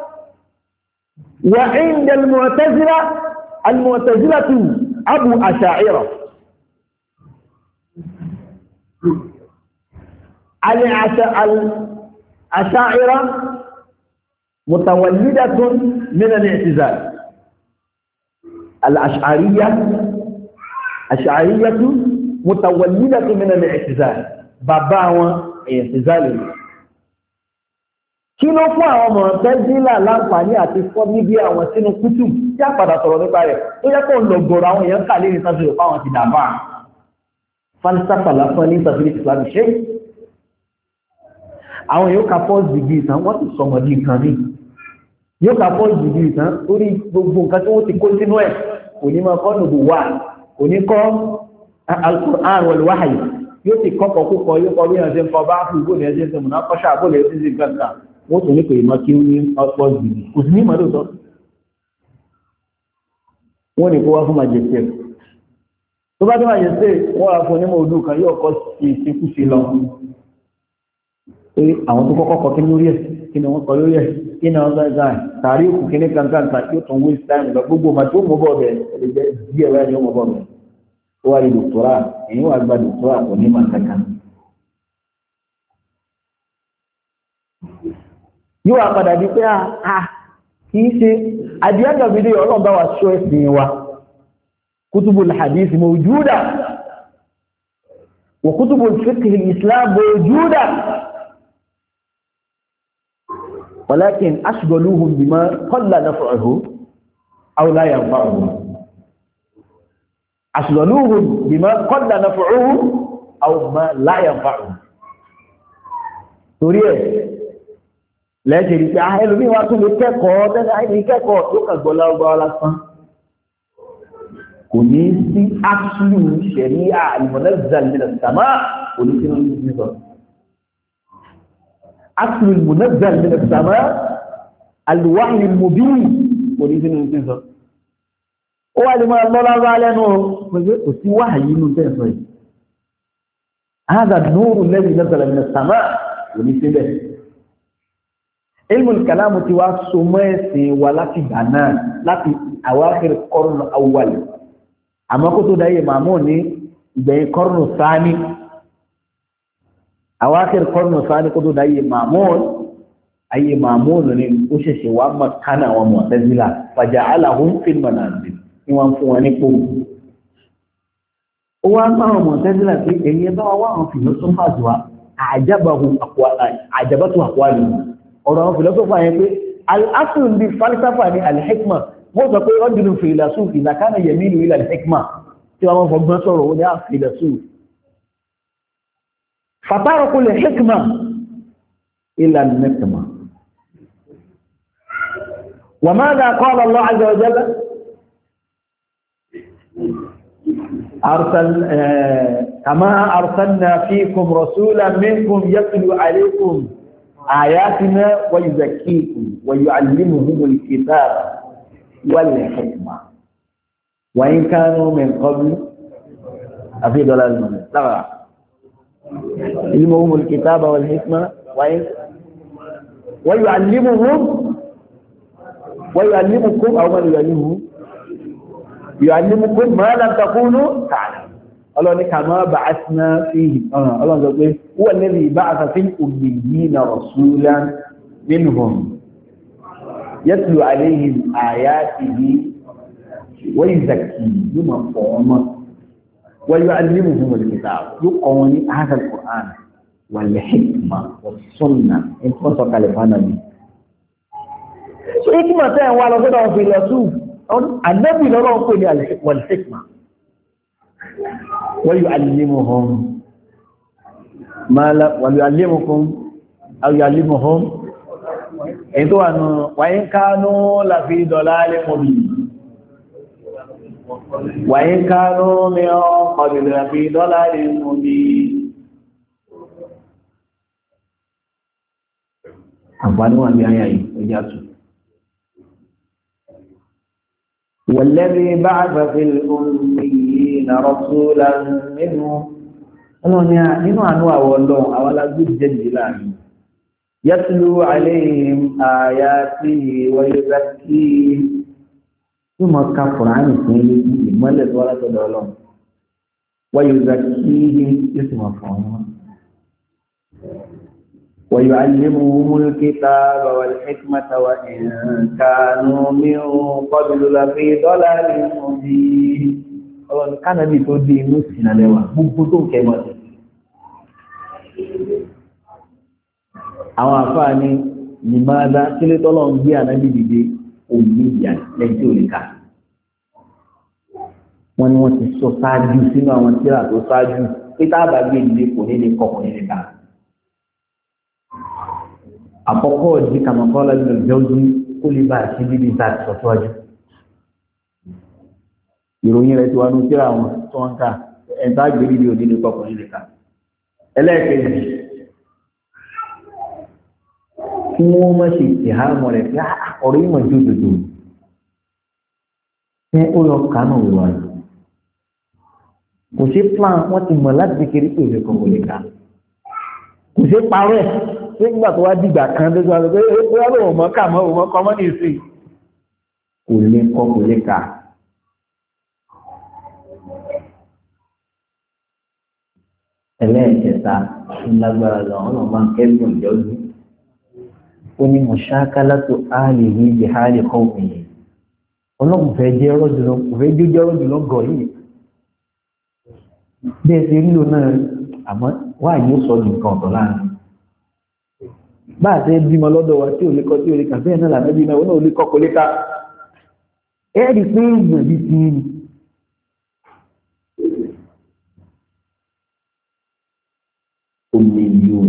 wa inda al-mu'tazilatu abu asha'ira الأشاعرة متولدة من الاعتزال الأشعرية متولدة من الاعتزال باباوا اعتزال kí ló fún àwọn ọmọ tẹ́sílà láǹfààní àti fọ́ níbi àwọn sínú kútù tí a padà sọ̀rọ̀ nípa rẹ̀ tó yẹ kó lọ gọ̀rọ̀ àwọn èèyàn kà lè ní sáfẹ́ òpá àwọn ti dàbà falsafa lásán ní ìtàfíì ìsìlámì ṣe àwọn yóò ka first degree tán wọ́n ti sọmọdé nǹkan ní yóò ka first degree tán torí gbogbo nǹkan tí wọ́n ti kó sínú ẹ̀ kò ní máa kọ́ nùbù wà kò ní kọ́ al-Qur'an wal wahy yóò ti kọ́kọ́ kókọ yóò kọ́ bí ẹ̀ṣẹ́ ń kọ́ bá fún ìgbóni ẹ̀ṣẹ́ ń tẹ̀mù náà kọ́ṣà àbólẹ̀ ẹ̀ṣẹ́ sí gbàgbà wọ́n tún ní pé ìmọ̀ kí ó ní first degree kò sí ní ìmọ̀ lóòótọ́ wọ́n ní kó wá fún màjèsè tó bá dé màjèsè wọ́n wá fún onímọ̀ odù kan yóò kọ́ sí ìsìnkúsí lọ àwọn tó kọ́kọ́ kọ́ kí lórí ẹ̀ kí ni wọ́n kọ́ lórí ẹ̀ kí ni wọ́n gbá tàrí òkú kí ní kankan yóò tún waste time lọ gbogbo ma tó mọ́ bọ́ bẹ̀ ẹ̀lẹ́ jẹ́ díẹ̀ wáyé ni ó mọ́ bọ́ bẹ̀ ó wá rí dòkítọ́rà èyí wà gba dòkítọ́rà kò ní màá kankan. yóò wá padà di pé kì í ṣe àdìyànjọ bíi ọlọ́run bá wa ṣọ́ ẹ̀sìn wa kutubul hadith mawjuda wa kutubul fiqh al-islam mawjuda ولكن أشغلوهم بما قل نفعه أو لا ينفعه أشغلوهم بما قل نفعه أو ما لا ينفعه torí ẹ̀ lẹ́ṣẹ̀ rí pé ẹlòmí wá tún lè kẹ́kọ̀ọ́ tẹ́lẹ̀ àìní kẹ́kọ̀ọ́ tó kàgbọ́ lárúbáwá lásán kò ní sí áṣùlù ṣẹ̀ríà al-munazzal min as-sama' kò ní sínú ìsìnkú أصل المنزل من السماء الوحي المبين وليس ننتظر هو لما الله أعلم وفي وحي ننتظر هذا النور الذي نزل من السماء وليس به ilmul kalamu ti wá so mọ́ ẹ̀sìn wa láti gbà náà láti awakhir qarn awwal àmọ́ kó tó dáyé Ma'mun ní ìgbẹ̀yìn qarn thani awakhir qarn thani kó tó dáyé Ma'mun ayé Ma'mun ní ó ṣẹ̀ṣẹ̀ wá Makkana àwọn Mu'tazila faja'alahum fil manazil ní wọ́n fún wọn nípò ó wá máa Mu'tazila pé èyí bá wá àwọn philosophers wa àjábátú àkwálù ọ̀rọ̀ àwọn philosopher yẹn pé al-asl bí falsafa ní al-hikma wọ́n sọ pé ọdún philosoph ìlàkánà yẹmílù ila al-hikma tí wọ́n fọgbọ́n sọ̀rọ̀ ó ní philosoph fataraku al-hikma ila al-nikma wa madha qala Allah azza wa jalla كما أرسلنا فيكم رسولا منكم يتلو عليكم آياتنا ويزكيكم ويعلمهم الكتاب والحكمة وإن كانوا من قبل أفي ضلال مبين لا علمهم الكتاب والحكمة ويعلمكم أو من يعلمكم ما لم تكونوا تعلمون الله كما بعثنا فيه الله يقول هو الذي بعث في الأميين رسولا منهم يتلو عليهم آياته ويزكيهم قوما ويعلمهم الكتاب يقون هذا القرآن والحكمة والسنة إن فصل كالفانا بي حكمة وعلى صدق في الرسول النبي لله يقول والحكمة ويعلمهم ما لا ويعلمكم أو يعلمهم إنتوا أنه وإن كانوا لفي ضلال مبين وإن كانوا من قبل لفي ضلال مبين أنفانوا أن يأيي وجاتوا والذي بعث في الأميين رسولا منهم ọlọ́run ni nínú àánú àwọn ọlọ́run àwọn alágbèjẹ́jì láàrin yatlu alayhim ayatihi wa yuzakkihim yóò máa ka Kùránì fún ilé ìmọ́lẹ̀ tó wá látọ̀dọ̀ ọlọ́run wa yuzakkihim yóò sì máa fọ̀ wọn. wa yu'allimuhumul kitaba wal hikmata wa in kanu min qablu lafi dalalin mubin. Ọlọ́run kánàbí tó dé inú ìsìnàlẹ́wà gbogbo tó kẹmọ̀ sí. Àwọn àfáà ní ìmáadá kílé tọ́lọ̀ ń gbé ànábì dìde òmí ìyà lẹ́yìn tí ò lè kà. Wọ́n ní wọ́n ti sọ sáájú sínú àwọn tírà tó sáájú pé táàbà gbé dìde kò ní lè kọ̀ kò ní lè kà. Àkọ́kọ́ ìdí kàmọ́kọ́ lọ́dún ìjọ́ ojú kó lè bá àṣírí bíbí ìta àti sọ́tọ́jú. Ìròyìn rẹ̀ tí wà ní tíra wọn tó ń ká ẹ̀ntà gbèrí bí òdínú kọkùnrin lè ká. Ẹlẹ́ẹ̀kejì, kí wọ́n mọ́ ṣe ìhàmọ̀ rẹ̀ pé ọ̀rọ̀ ìmọ̀ jó dòdò. Ṣé ó lọ kánú wà ní? Kò ṣe plan wọ́n ti mọ̀ láti kékeré pé òde kọ̀ọ̀kan lè ká. Kò ṣe parẹ́ pé nígbà tó wá dìgbà kan tó sọ pé ó yá lóun mọ́ kà mọ́ òun mọ́ kọ́ mọ́ ní ìsìn. Kò lè kọ́ kò lè ká. Ẹlẹ́ẹ̀kẹta ńlágbára lọ́wọ́ náà máa ń kẹ́gbọ̀n ìjọ́jú. Ó ní mushakalatu alihi bi hali qawmihi. Ọlọ́run fẹ́ jẹ́ ọ̀rọ̀ jùlọ, kò fẹ́ jẹ́ ọ̀rọ̀ jùlọ gọ̀ yìí. Bẹ́ẹ̀ ṣe rí lò náà, àmọ́ wà yóò sọ nǹkan ọ̀tọ̀ láàrin. Bá a ṣe bímọ lọ́dọ̀ wa tí ò lè kọ́ tí ò lè kà bẹ́ẹ̀ náà lànà bí náà ó náà ò lè kọ́ kò lè kà. Ẹ́ẹ̀dì pé ìgbọ̀n bí ti ní. أميون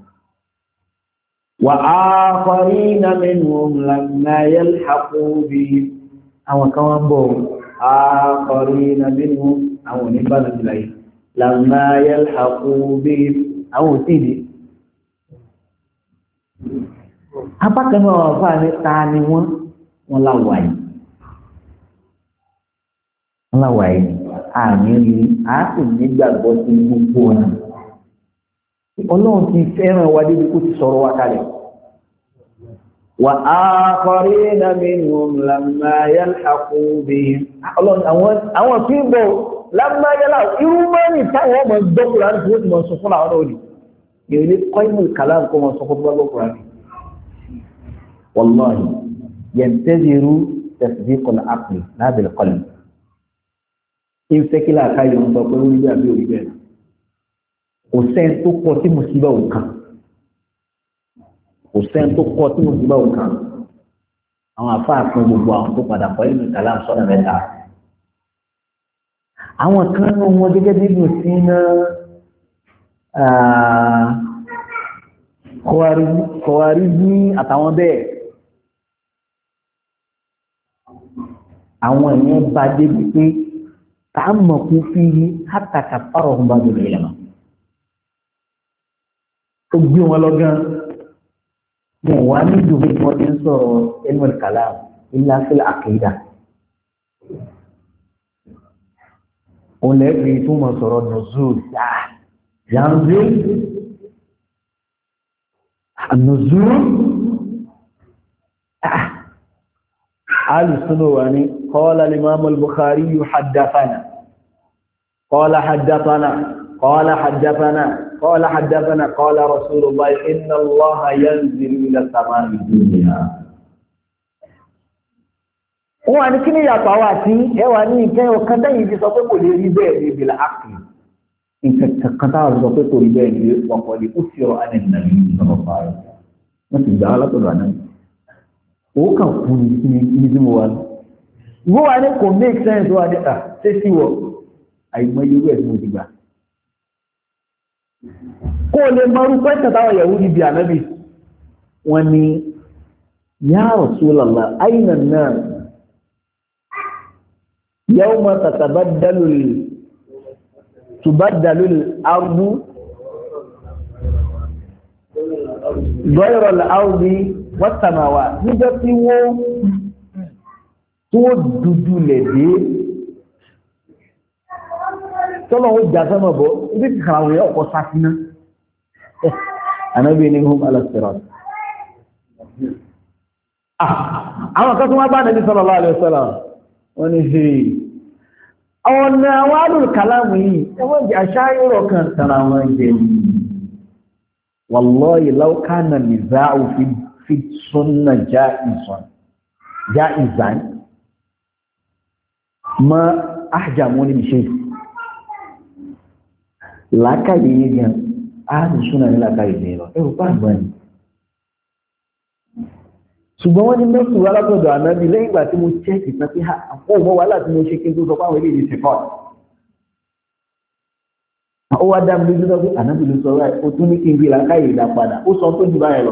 وآخرين منهم لما يلحقوا بهم أو كمان بو آخرين منهم أو نبالا بلاي لما يلحقوا بهم أو تيدي apa kan wọ́n fa ni ta ni wọ́n la wáyé wọ́n la wáyé àmì rí a sì nígbàgbọ́ sí gbogbo ọ̀nà. Ọlọ́run ti fẹ́ràn wa débi kó ti sọ̀rọ̀ wa kalẹ̀. وآخرين منهم لما يلحقوا بهم àwọn tí ń bọ̀ لما يلحقوا irú mọ́rin táwọn ọmọ gbọ́kùnrin àti fún ìmọ̀ sọ fún àwọn òní ìrìnlẹ̀ kọ́ìmù kàlám kọ́ wọn sọ fún gbọ́kùnrin والله ينتظر تصديق العقل لا بالقلب in fẹ́kílà káyọ̀ ń sọ pé orí bí àbí orí bẹ́ẹ̀ kò sẹ́ni tó kọ tí mo sì bá òun kàn kò sẹ́ni tó kọ́ tí mo ti bá òun kàn àwọn àfáà fún gbogbo àwọn tó padà kọ́ ìlú kàlá sọ́nà mẹ́ta àwọn kan ní wọn gẹ́gẹ́ bí Ibn Sina Khawarizmi àtàwọn bẹ́ẹ̀ àwọn èèyàn bá débi pé ta'ammaku fihi hatta kaffarahum ba'd al-ulama ó gbé wọn lọ gan wọn wá ní ìdòwò tí wọn ti ń sọ̀rọ̀ ilmu al-kalam illa fil aqida òun lẹ́ẹ̀kì tó mọ̀ sọ̀rọ̀ nuzul yanzil nuzul al-sunna wa ni qala al-imam al-Bukhari haddathana qala haddathana قال حدثنا قال رسول الله إن الله ينزل إلى السماء الدنيا wọ́n ní kí ni yàtọ̀ wà tí ẹwà ní ìkẹ́ ọ̀kan tẹ́yìn fi sọ pé kò lè rí bẹ́ẹ̀ ní ìbìlà áàkì nǹkan táwọn sọ pé kò rí bẹ́ẹ̀ ní ọkọ̀ ní ó fi ọ̀rọ̀ anẹ́nàmí sọ̀rọ̀ fàárọ̀ wọ́n ti gbà á látọ̀dọ̀ àná ó kàn fún ní tí mo wà ní wọ́n wà ní kò make sense wà ní ṣé sí wọ àìmọ̀ irú ẹ̀ tí mo ti gbà kó lè mọ́rú pẹ́sẹ̀ táwọn Yahudi bí ànábì wọ́n ní ya Rasulallah ayna an-nas yawma tubaddalu al-ardu ghayra al-ardi was-samawat níjọ́ tí wọ́n dúdú lẹ̀ dé tọ́lọ̀ ó jà sọ́mọ̀ bọ́ ibi ti kàràwọ̀ yẹ ọkọ̀ sáfínà ànábì ní hum ala sirat àwọn kan tó wá bá nàbí sallallahu alaihi wasallam wọ́n ní sí ọ̀nà àwọn alùkàlámù yìí ẹwọ́n jẹ́ aṣáyọ̀rọ̀ kan tara wọn jẹ́ wallahi law kana niza'u fi sunna ja'izan ma ahjamuni bi shay lákàyè yìí gan áàdì súnà ní lákàyè lè rọ ẹrù pàgbọ́n ni ṣùgbọ́n wọ́n ní mẹ́sùn alákọ̀ọ́dọ̀ ànábì lẹ́yìn ìgbà tí mo chẹ́ẹ̀kì tán pé àpò ọmọ wàhálà tí mo ṣe kí n tó sọ fáwọn eléyìí ti kọ́ ó wá dá mi lójú lọ pé ànábì ló sọ ráì ó tún ní kí n gbé lákàyè ìdá padà ó sọ tó jù báyẹn lọ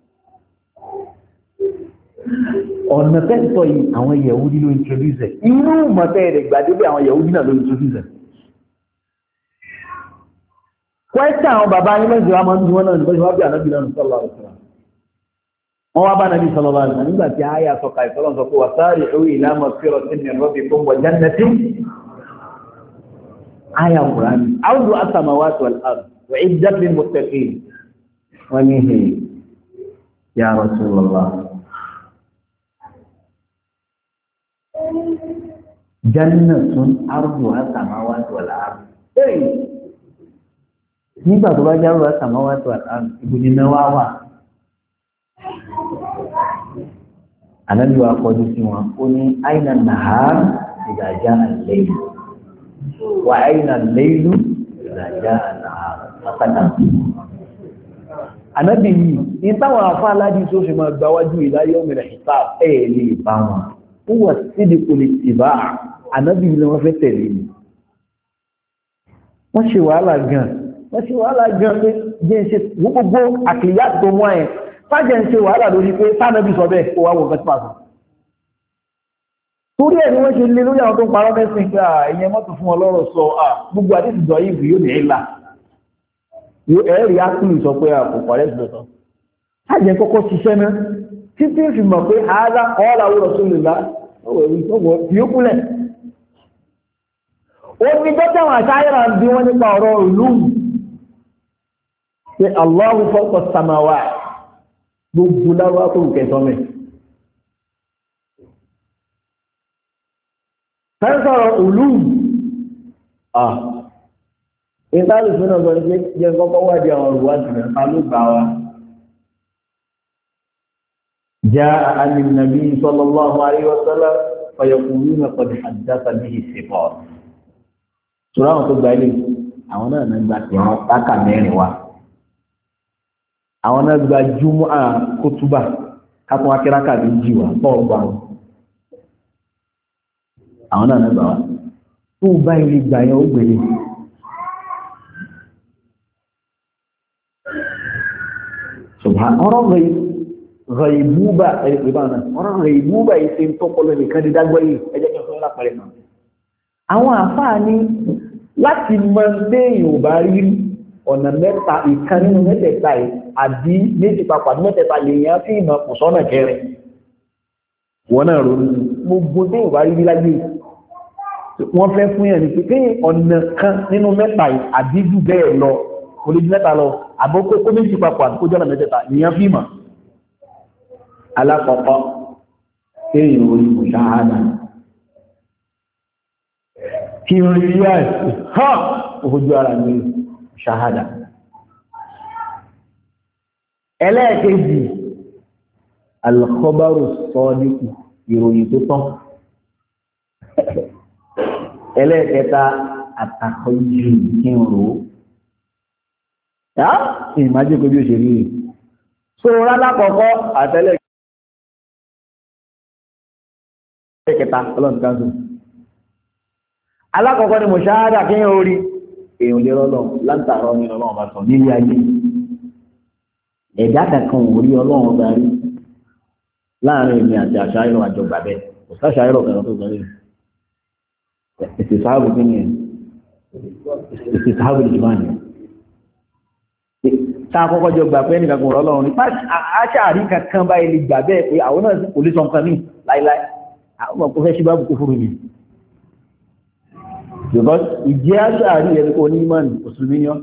ọ̀nà tẹ́sítọ̀ yìí àwọn Yahudi ló introduce ẹ̀ inú mọ̀tẹ́ rẹ̀ gbàdébé àwọn Yahudi náà ló introduce ẹ̀ kwẹ́sì àwọn bàbá yín mẹ́sì wá máa ń bí wọ́n náà nígbàtí wọ́n bí ànábì náà sallallahu alaihi wasallam wọ́n wá bá nàbí sallallahu alaihi wasallam nígbàtí àyà sọ̀kà ìfọ́lọ́n sọ pé wasari'u ila magfiratin min rabbikum wa jannatin àyà Qur'an ardu as-samawati wal ard wa iddat lil muttaqin wọ́n ní hì ya Rasulullah jannatun ardu as-samawati wal ard nígbà tó bá járó as-samawati wal ard ìbùdí náà wà ànábì wa kọjú sí wọn ó ní àìnà nahar idha jaa al-layl wà àìnà al-laylu idha jaa an-nahar pàtàkì ànábì yìí ní táwọn afá aládìí tó fi máa gbáwájú ila yawmil hisab lè bá wọn ó wà sidqul ittiba' ànábì yìí ni wọ́n fẹ́ tẹ̀lé ni wọ́n ṣe wàhálà gan pé jẹ́ ṣe gbogbo àkìlíyà tó mọ́ ẹ̀ fájẹ̀ ń ṣe wàhálà lórí pé sánàbí sọ bẹ́ẹ̀ ó wá wọ́n fẹ́ pàṣẹ torí ẹ̀ ni wọ́n ṣe lé lórí àwọn tó ń parọ́ mẹ́sìn pé ẹ̀yẹ mọ́tò fún ọlọ́rọ̀ sọ gbogbo àdéhùn jọ yìí yóò ní ìlà ẹ̀rí ákùlù sọ pé kò pàrẹ́ sí lọ́tọ̀ fájẹ̀ kọ́kọ́ ṣiṣẹ́ náà títí fi mọ̀ pé àádá ọ̀ọ́lá wúrọ̀ tó lè lá yókùlẹ̀ ó ní dọ́tàwọn àṣáyẹ̀rà ń bí wọ́n nípa ọ̀rọ̀ ìlú pé Allahu fawqa as-samawati gbogbo láwá tó kẹsọ́mẹ̀ sẹ́sọ̀rọ̀ òlú ìtàlù fún ọ̀sọ̀ ní pé jẹ́ kọ́kọ́ wádìí àwọn olùwádìí rẹ̀ ta ló gbà wá جاء عن النبي صلى الله عليه وسلم فيقولون قد حدث به الثقات سورة تبالي àwọn náà gba ìran tákà mẹ́rin wá àwọn náà gba júmọ́ kútúbà kápọ̀ akẹ́rákà bí jí wá pọ̀ gbà wọn àwọn náà gbà wá tó bá ilé gbà yẹn ó gbèrè ṣùgbọ́n ọ̀rọ̀ rẹ̀ìbúbà ẹ̀rẹ̀pẹ̀bánà ọ̀rọ̀ rẹ̀ìbúbà ìṣe ń tọ́pọ̀lọ́ nìkan di dágbọ́ yìí ẹjẹ́ kí ọ̀sán lápẹ̀rẹ̀ náà àwọn àfáà ní láti mọ léèyàn ò bá rí ọ̀nà mẹ́ta ìkan nínú mẹ́tẹ̀ẹ̀ta yìí àbí méjì papọ̀ àbí mẹ́tẹ̀ẹ̀ta lèèyàn fi ìmọ̀ kò sọ́nà kẹrin wọn náà ronú gbogbo tí ò bá rí láyé wọ́n fẹ́ fún yẹn ní pé ọ̀nà kan nínú mẹ́ta yìí àbí jù bẹ́ẹ̀ lọ olójú mẹ́ta lọ àbókó kó méjì papọ̀ àbí kó jọ́nà mẹ́tẹ̀ẹ̀ta lèèyàn fi ìmọ̀ alákọ̀ọ́kọ́ kéèyàn orí mùsáhánà kí o rí àìsí ha ojú ara ní ṣáhádà ẹlẹ́ẹ̀kejì alkhobaru sọ́ọ́díkù ìròyìn tó tán ẹlẹ́ẹ̀kẹta àtàkọ́jú kí n rò ó ìmájú pé bí ó ṣe rí so rárá kọ̀ọ̀kọ́ àtẹ́lẹ̀ kẹta ọlọ́run káńsù alákọ̀ọ́kọ́ ni mùsáádà kí yẹn orí èèyàn lè rọ́lọ́ láǹtàrọ́ ní ọlọ́run bá sọ nílé ayé ẹ̀dá kankan ò rí ọlọ́run bá rí láàrin èmi àti àṣà ìrọ̀ àjọgbà bẹ́ẹ̀ kò sáṣà ìrọ̀ kan tó gbọ́dọ̀ ìsìsáàbù kí ni ìsìsáàbù ìjùmọ̀ ni tá a kọ́kọ́ jọ gbà pé ẹnìkan kò rọ́lọ́run ní pàṣẹ àṣàrí kankan báyìí lè gbà bẹ́ẹ̀ pé àwọn náà kò lè sọ nǹkan ní láíláí àwọn ọmọ kò fẹ́ ṣe báàbù kó fúru mi because ìjẹ́ àṣàrí ẹni kò ní ìmọ̀ mùsùlùmí ni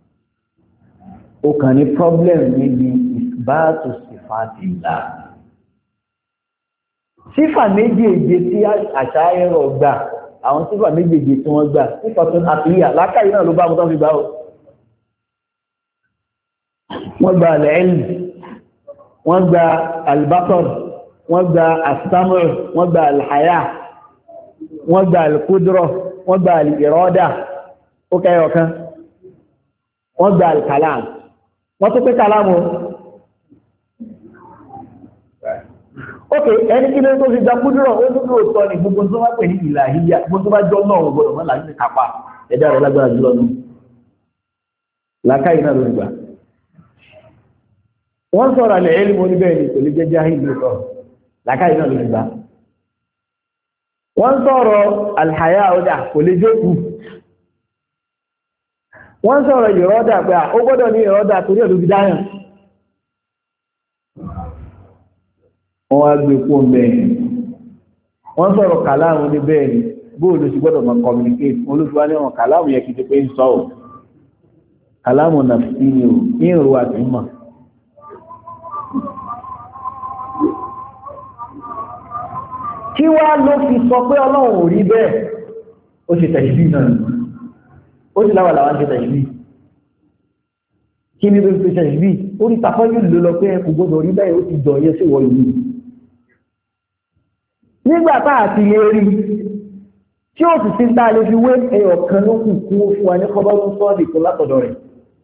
ó kàn ní problem níbi ìbáàtò sífàtì ìlà sífà méjèèjì tí àṣà ẹ̀rọ gbà àwọn sífà méjèèjì tí wọ́n gbà sífà tó àfihàn lákàrí náà ló bá mọ́tọ́ fi gbá o wọ́n gba al-ilm wọ́n gba al-basar wọ́n gba as-sam' wọ́n gba al-haya wọ́n gba al-qudra wọ́n gba al-irada ó kẹ́yọ̀ kan wọ́n gba al-kalam wọ́n tó pé kàlámù ok ẹni kí ló tó fi gba kúdúrọ̀ ó tó dúró sọ ní gbogbo tó wá pè ní ìlàhíyà gbogbo tó bá jọ náà gbọdọ̀ mọ́ láti kápá ẹ̀dá rẹ̀ lágbára jùlọ nù làákàyè náà ló ń gbà wọ́n sọ̀rọ̀ àlẹ́ ẹ̀lìmọ́ níbẹ̀ ni kò lè jẹ́ jáhìlì sọ làákàyè náà ló ń gbà wọ́n sọ̀rọ̀ alhaya ọjà kò lè jókòó wọ́n sọ̀rọ̀ ìrọ́dà pé ó gbọ́dọ̀ ní ìrọ́dà torí ẹ̀lú bidáyàn wọ́n wá gbé kó mẹ́rin wọ́n sọ̀rọ̀ kàláàmù ní bẹ́ẹ̀ ni bóòlù sí gbọ́dọ̀ máa communicate olúfíwá ní ọ̀rọ̀ kàláàmù yẹ kí ti pé ń sọ ọ̀ kàláàmù nà sí ni ò ní ìrò àti mọ̀ kí wá ló fi sọ pé ọlọ́run ò rí bẹ́ẹ̀ ó ṣe tẹ̀síbí náà ó sì láwà láwá ṣe tẹ̀síbí kí ní ló fi tẹ̀síbí ó rí tàfọ́ yóò lò lọ pé kò gbọdọ̀ rí bẹ́ẹ̀ ó ti jọ yẹ sí wọ ìlú nígbà tá àti lè rí tí ó sì ti ń dáa lè fi wé ẹyọ kan ló kù kú fún wa ní kọ́bọ́rún sọ́ọ̀dì tó látọ̀dọ̀ rẹ̀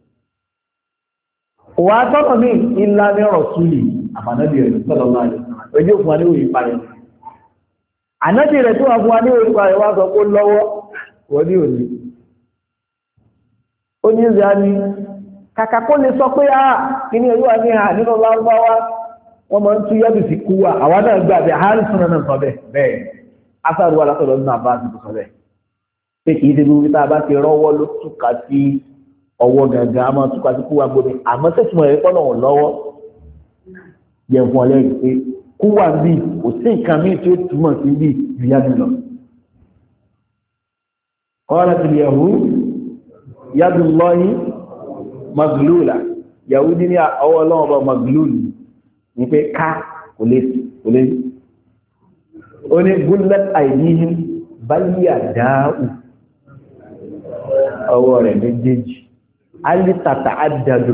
wà á tọ́nà ní ìlà ní ọ̀rọ̀ súlì àmànàbí rẹ̀ sọ́dọ̀ máa lè ojú òfin wa ní òyìn parẹ́ ànábì rẹ̀ tó wà fún wa ní òyìn parẹ́ wá sọ pé lọ́wọ́ wọ́n ní òní ó ní ìzà ni kàkà kó lè sọ pé kí ní ẹ̀yọ́ ní nínú lárúbáwá wọ́n máa ń tú yọ́dù sí kú wa àwa náà gbà bẹ́ẹ̀ harrison náà sọ bẹ́ẹ̀ asáàrù wa látọ̀dọ̀ nínú àbá àti sọ bẹ́ẹ̀ pé kì í ṣe gbogbo tá a bá ti rọ́wọ́ ló túkà sí ọwọ́ gangan a máa túkà sí kú wa gbòdì àmọ́ tẹ̀sùmọ̀ rẹ̀ pọ́nà wọn lọ́wọ́ jẹ́ fún ọ lẹ́yìn pé kú wa bí kò sí nǹkan míì tí ó túmọ̀ sí bí ìyá mi lọ. qalat al-yahud yadullahi maglula yahudi ní ọwọ́ ọlọ́wọ́ bá maglul ní pé ká kò lè ó ní gúnlẹ̀ àìdíhìn báyìí àdáhù ọwọ́ rẹ̀ méjèèjì alítàtà àdàdù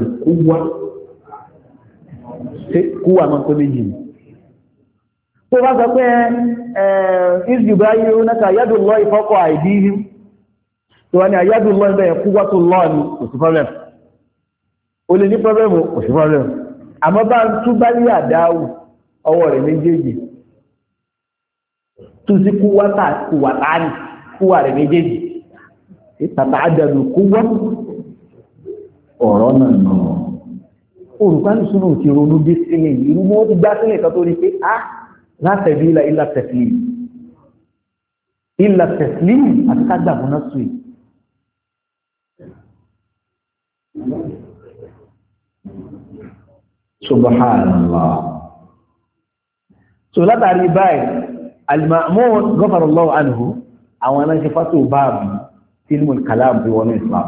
kúwà máa tó méjì tó bá sọ pé ìsìgbà yíò náà yádù lọ ìfọ́kọ̀ àìdíhìn tó wá ní àyádù lọ ìbẹ̀yẹ kúwà tó lọ ní kò sí problem ó lè ní problem kò sí problem àmọ́ bá ń tú báyìí àdáhù ọwọ́ rẹ̀ méjèèjì tó sí kúwà rẹ̀ méjèèjì tàbí àdàlù kúwà ọ̀rọ̀ náà olùkọ́ni súnú ti ronú dé sílẹ̀ ìrú mọ́ ti gbá sílẹ̀ kan tó rí pé látẹ̀bí ilà tẹ̀sílì àti kágbàmù náà sùn subhanallah so látàrí báyìí al-Ma'mun ghafarallahu anhu àwọn aláṣẹ fásitì báàbù ilmul kalam bí wọnú Islam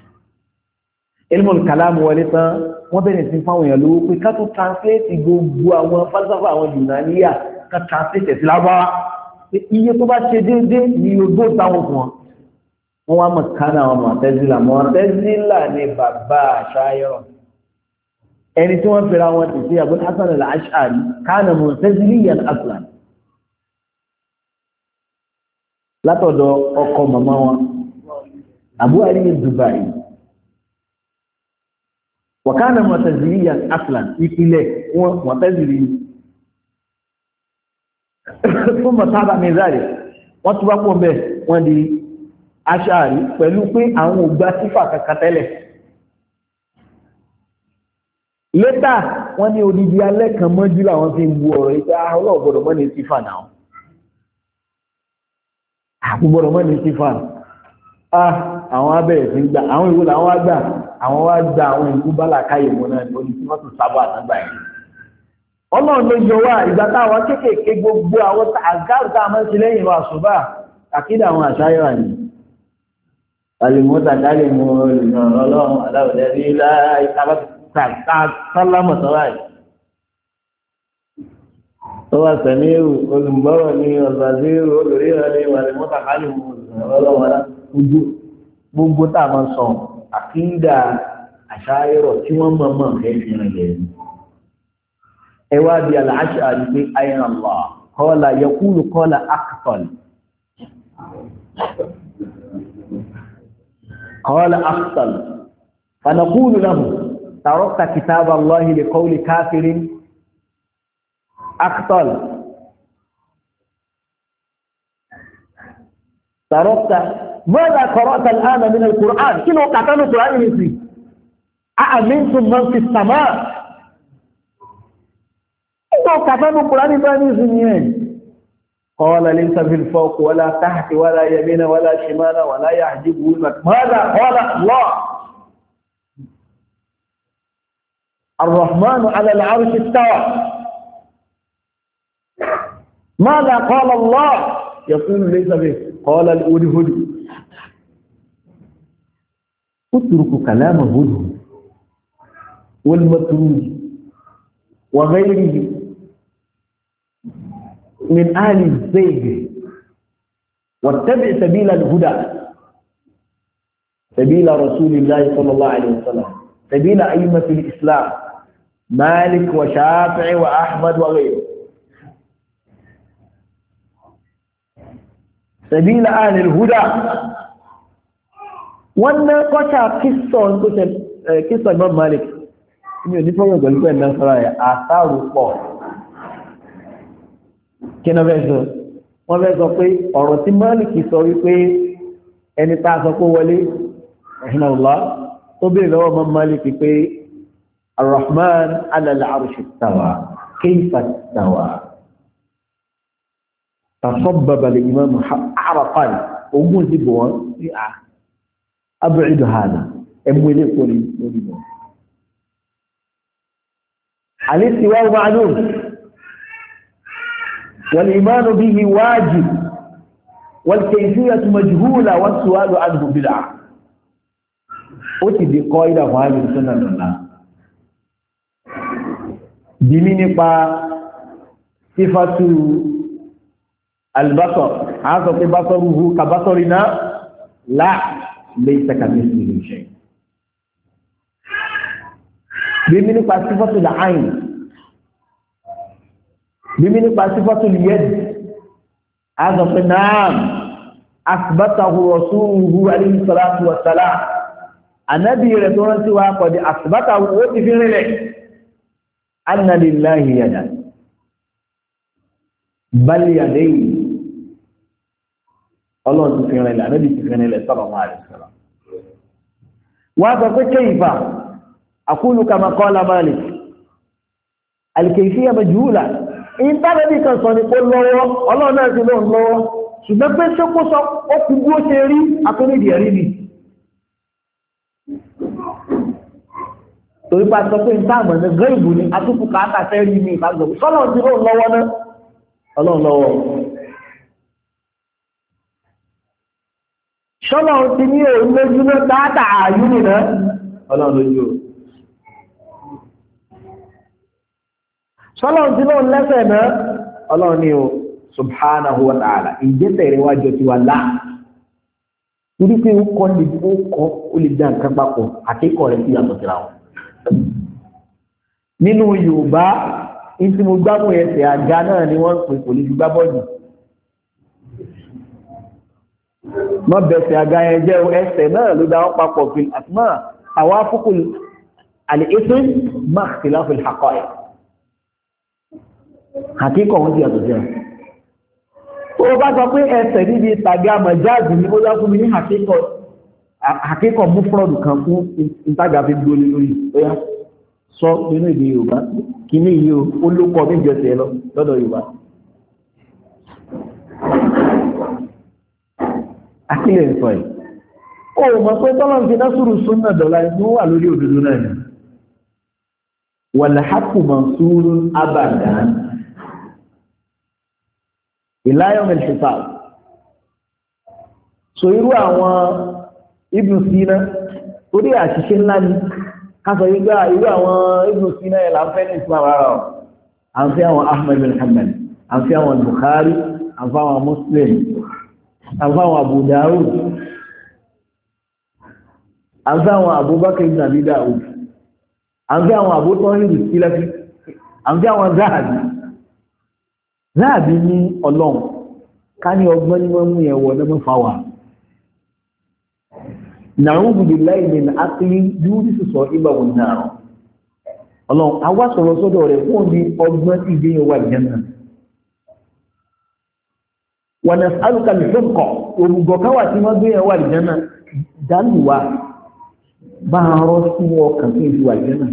ilmul kalam wọlé tán wọ́n bẹ̀rẹ̀ sí fáwọn èèyàn lówó pé ká tó translate gbogbo àwọn falsafa àwọn Yunaniya ká translate sí lábáwá pé iye tó bá ṣe déédé ní ogbó táwọn fún wọn wá mọ̀ kánà àwọn Mu'tazila ní bàbá Ash'ari ẹni tí wọ́n fẹ́ra wọn ti sí Abu Hasan al-Ash'ari kánà Mu'taziliyan aslan látọ̀dọ̀ ọkọ màmá wọn Abu Ali Dubai وكان معتزليا اصلا ìpìlẹ̀ wọn معتزلي ثم تابع من ذلك wọ́n tún bá pọ̀ bẹ́ẹ̀ wọ́n di Ash'ari pẹ̀lú pé àwọn ò gba sífà kankan tẹ́lẹ̀ lẹ́tà wọ́n ní odidi alẹ́ kan mọ́jú làwọn fi ń bu ọ̀rọ̀ ìta ọlọ́ọ̀gbọ̀dọ̀ mọ́ ní sífà náà àkúgbọ̀dọ̀ mọ́ ní sífà àwọn abẹ́rẹ̀ sí gbà àwọn ìwò làwọn wá gbà àwọn wá gba àwọn ìlú bálà káyè mọ́ náà ní orí tí wọ́n tún sábà àtàgbà yìí ọlọ́run ló yọ wá ìgbà táwọn kéékèèké gbogbo àwọn àgáàrù tá a máa ń ṣe lẹ́yìn lọ àṣùbà àkídà àwọn àṣàyọ̀ ni alìmọ́ta kálí mọ́ ọlọ́run aláwọ̀dẹ́ rí láì sálámọ̀ sọ́wọ́ yìí tó wà sẹ́míìrù olùgbọ́rọ̀ ní ọ̀sàzírù olùríran ní alìmọ́ta kálí mọ́ ọlọ́run gbogbo tá a máa sọ àkídà àṣàyọ̀ tí wọ́n mọ̀ fẹ́ fi rìn lẹ́yìn ẹwà bí al-Ash'ari pé ayna Allah qala yaqulu qala aqtal fanaqulu lahu tarakta kitab Allah li qawli kafirin aqtal tarakta ماذا قرأت الآن من القرآن كنو قتلوا القرآن نسي أأمنتم من في السماء كتبوا القرآن بانيزنين قال ليس في الفوق ولا تحت ولا يمين ولا شمال ولا يحجبه المكان ماذا قال الله الرحمن على العرش استوى ماذا قال الله يقول ليس به قال الهدهد اتركوا كلام الهدهد والمتروج وغيره من آل الزيغ واتبع سبيل الهدى سبيل رسول الله صلى الله عليه وسلم سبيل أئمة الإسلام مالك وشافعي وأحمد وغيره سبيل آل الهدى وانا قشع قصة إمام مالك ní onífọ́wọ́ pẹ̀lú pẹ̀lú ẹ̀nàfọ́ra ẹ̀ àtàrù pọ̀ kí náà fẹ́ sọ wọ́n fẹ́ sọ pé ọ̀rọ̀ tí Málìkì sọ wípé ẹni tá a sọ pé wọlé rahimahullah tó bèèrè lọ́wọ́ mọ́ Málìkì pé Ar-Rahman ala al-arshi istawa kayfa istawa tasabbaba al-imam araqan ogun ti bọ̀ wọ́n sí ab'idu hada ẹmú ilé kò ní lórí wọn الاستواء معلوم والإيمان به واجب والكيفية مجهولة والسؤال عنه بدعة أتي بقائدة فهذه السنة لله bimi nípa sifatu albasar a sọ pé basaruhu ka basarina la laysa kamithlihi shay bimi nípa sifatu al-ayn bimi nípa sifatu al-yad a sọ pé naam asbatahu rasuluhu alayhi salatu wa salam anabi rẹ̀ tó rántí wa qad asbatahu ó ti fi rinlẹ̀ anna lillahi yadan bal yadayhi ọlọ́run ti fi rinlẹ̀ anabi ti fi rinlẹ̀ sallallahu alaihi wasallam wa sọ pé kayfa aqulu kama qala Malik al-kayfiyya majhula in tàbí bí kan sọ ní kó lọ́wọ́ ọlọ́run náà ti lọ́wọ́ ṣùgbọ́n pé ṣe kó sọ ó kú bí ó ṣe rí akónídì ẹ̀rí ni torí pa sọ pé ìtààmù ní gẹ́ìbù ni atúkù káàkà fẹ́ rí ní ìbágbọ̀ sọ́lọ́run ti lọ́wọ́ náà ọlọ́run lọ́wọ́ sọ́lọ́run ti ní òun lójú náà tààtà ààyú nìna ọlọ́run lójú sọ́lọ́run ti lọ́wọ́ lẹ́sẹ̀ náà ọlọ́run ni o subhanahu wa ta'ala ìjẹ́sẹ̀ rẹ̀ wájọ ti wà láà torí pé ó kọ́ lè ó lè dá nǹkan papọ̀ àkẹ́kọ̀ọ́ rẹ̀ sí yàtọ̀ síra wọn nínú Yorùbá tí mo gbámú ẹsẹ̀ àga náà ni wọ́n pè kò lè fi gbá bọ́ọ̀lù wọ́n bẹ̀sẹ̀ àga yẹn jẹ́ ẹsẹ̀ náà ló dá wọn papọ̀ fi àtúmọ̀ àwọn afúkù àlè ètò máàkìláfì àkọ́ẹ̀ àkẹ́kọ̀ọ́ wọn sí yàtọ̀ síra ó bá sọ pé ẹsẹ̀ níbi tàbí àmọ̀jáàdì ní ó yá fún mi ní àkíkọ̀ mú fúrọ̀dù kan fún ìtajà fi gbóni lórí ó yá sọ nínú èdè Yorùbá kí ní iye olókọ méjọsẹ̀ lọ́dọ̀ Yorùbá akílẹ̀ ń sọ ẹ̀ ó mọ̀ pé tọ́lọ́n fi násùrù súnnà dọ̀lá ní wà lórí òdodo náà ni wal haqqu mansurun abadan ìláyọ̀ mẹ́lẹ̀ṣẹ̀fà so irú àwọn Ibn Sina torí àṣìṣe ńlá ni kásọ̀ yígbá irú àwọn Ibn Sina ẹ̀ láńfẹ́ ní ìsìnkú àwárá ọ̀ àǹfẹ́ àwọn Ahmad bin Hanbal àǹfẹ́ àwọn Bukhari àǹfẹ́ àwọn Muslim àǹfẹ́ àwọn Abu Dawud àǹfẹ́ àwọn Abubakar ibn Abi Dawud àǹfẹ́ àwọn Abu Tahir al-Silafi àǹfẹ́ àwọn Zahabi láàbí ní ọlọ́run ká ní ọgbọ́n ní wọ́n mú ẹ̀wọ̀ lọ́mọ́ fáwà na'udhu billahi min aqli yúrí sọ ìbàwò náà ọlọ́run awá sọ̀rọ̀ sọ́dọ̀ rẹ̀ fún ní ọgbọ́n tí ìdí yẹn wà jẹ́nà wa nas'aluka al-haqqa òrùgọ̀ káwà tí wọ́n gbé yẹn wà jẹ́nà dálùwà bá rọ́ sí ọkàn tí ìfi wà jẹ́nà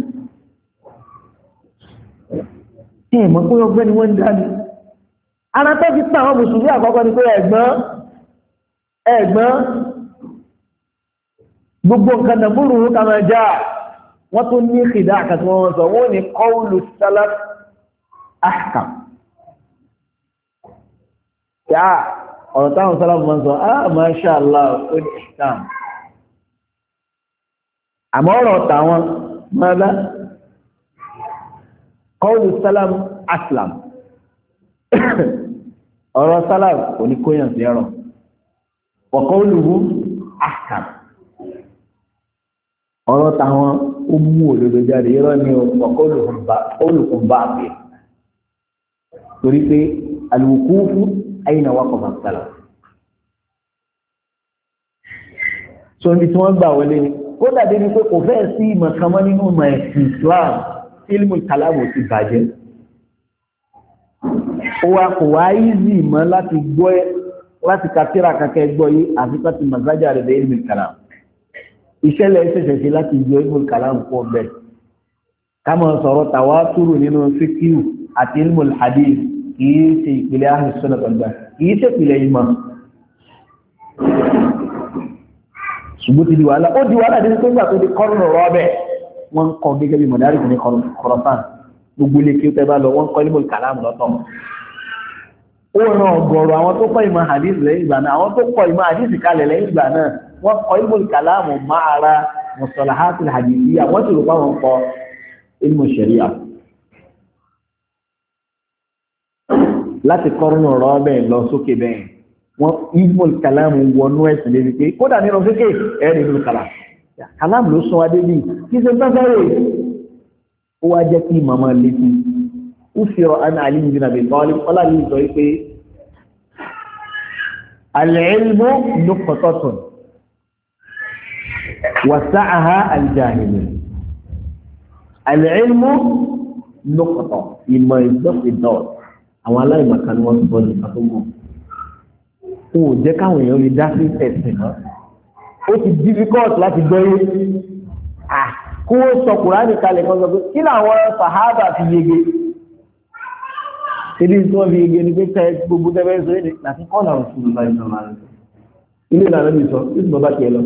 ẹ̀ mọ̀ pé ọgbọ́n ni wọ́n ń dálù ara tó fi tàwọn mùsùlùmí àkọ́kọ́ ni pé ẹ̀gbọ́n gbogbo nǹkan nàbúrú kàmà já wọ́n tó ní ìdá àkàtí wọ́n sọ wọ́n ni qawlu salaf ahkam yá ọ̀rọ̀ táwọn salaf mọ́ sọ masha Allah ó ní ihkam àmọ́ ọ̀rọ̀ táwọn mọ́lá qawlu salaf aslam ọ̀rọ̀ sálàf oníkóyàn sí ẹ̀rọ ọ̀kọ́ olùhú ahkam ọ̀rọ̀ táwọn ó mú òdodo jáde irọ́ ni ọ̀kọ́ olùkùn bá àpè torí pé al-wuqufu ayna waqafa as-salaf so ní tí wọ́n gbà wọlé ni kó dàbí ni pé kò fẹ́ sí ìmọ̀ kan mọ́ nínú ìmọ̀ ẹ̀sìn Islam ilmu kalamu ti bàjẹ́ wa kò wá ìzì mọ́ láti gbọ́ láti kàtírà kàkẹ́ gbọ́ yí àti láti masájà rẹ̀ bẹ̀ ilmù kalam ìṣẹ́lẹ̀ ìṣẹ̀ṣẹ̀ sí láti gbọ́ ilmù kalam pọ̀ bẹ̀ kámọ̀ sọ̀rọ̀ tàwátúrù nínú fíkíù àti ilmù hadith kìí ṣe ìpìlẹ̀ ahlu sunnah wal jamā'ah kìí ṣe ìpìlẹ̀ ìmọ̀ ṣùgbọ́n ti di wàhálà ó di wàhálà dé nígbà tó di kọ́rùn rọ́bẹ̀ wọ́n ń kọ́ gẹ́gẹ́ bí mọ̀dárì ní Khurasan gbogbo ilé kí ó tẹ́ bá lọ wọ́n kọ́ ilmù kalam lọ́tọ̀ ó ràn ọ̀gọ̀rọ̀ àwọn tó kọ́ ìmọ̀ hadith lẹ́yìn ìgbà náà àwọn tó kọ́ ìmọ̀ hadith kalẹ̀ lẹ́yìn ìgbà náà wọ́n kọ́ ilmù kalamu máa mustalahatul hadithiyya wọ́n ti rò pa wọn kọ́ ilmù sharia láti kọ́rùn ọ̀rọ̀ bẹ́ẹ̀ lọ sókè bẹ́ẹ̀ wọ́n ilmul kalam wọnú ẹ̀sìn lébi pé kódà nínú sókè ẹ̀rìn ìlú kalam ló sọ adé bí kí ṣe sáfẹ́rẹ́ ó wá jẹ́ kí màmá létí ó fi ọ̀ ana Ali bin Abi Talib ọlá yìí sọ pé al-ilmu nuqtatun wasa'aha al-jahilun al-ilmu nuqtatun ìmọ̀ ìdọ́ àwọn aláìmọ̀kan ni wọ́n ti bọ́ ní àtúgbò ó jẹ́ káwọn èèyàn lè dá sí ẹ̀sìn náà ó ti difficult láti gbọ́ yé kó ó sọ Kùránì kalẹ̀ kan sọ pé kí làwọn sàhábà fi yege ebi tí wọ́n fi yege ni pé tẹ́ gbogbo tẹ́fẹ́ sọ èdè láti kọ́ làwọn fún un láì sọ̀rọ̀ rẹ̀ ilé ìlànà mi sọ yóò sì bọ́ bá tiẹ̀ lọ.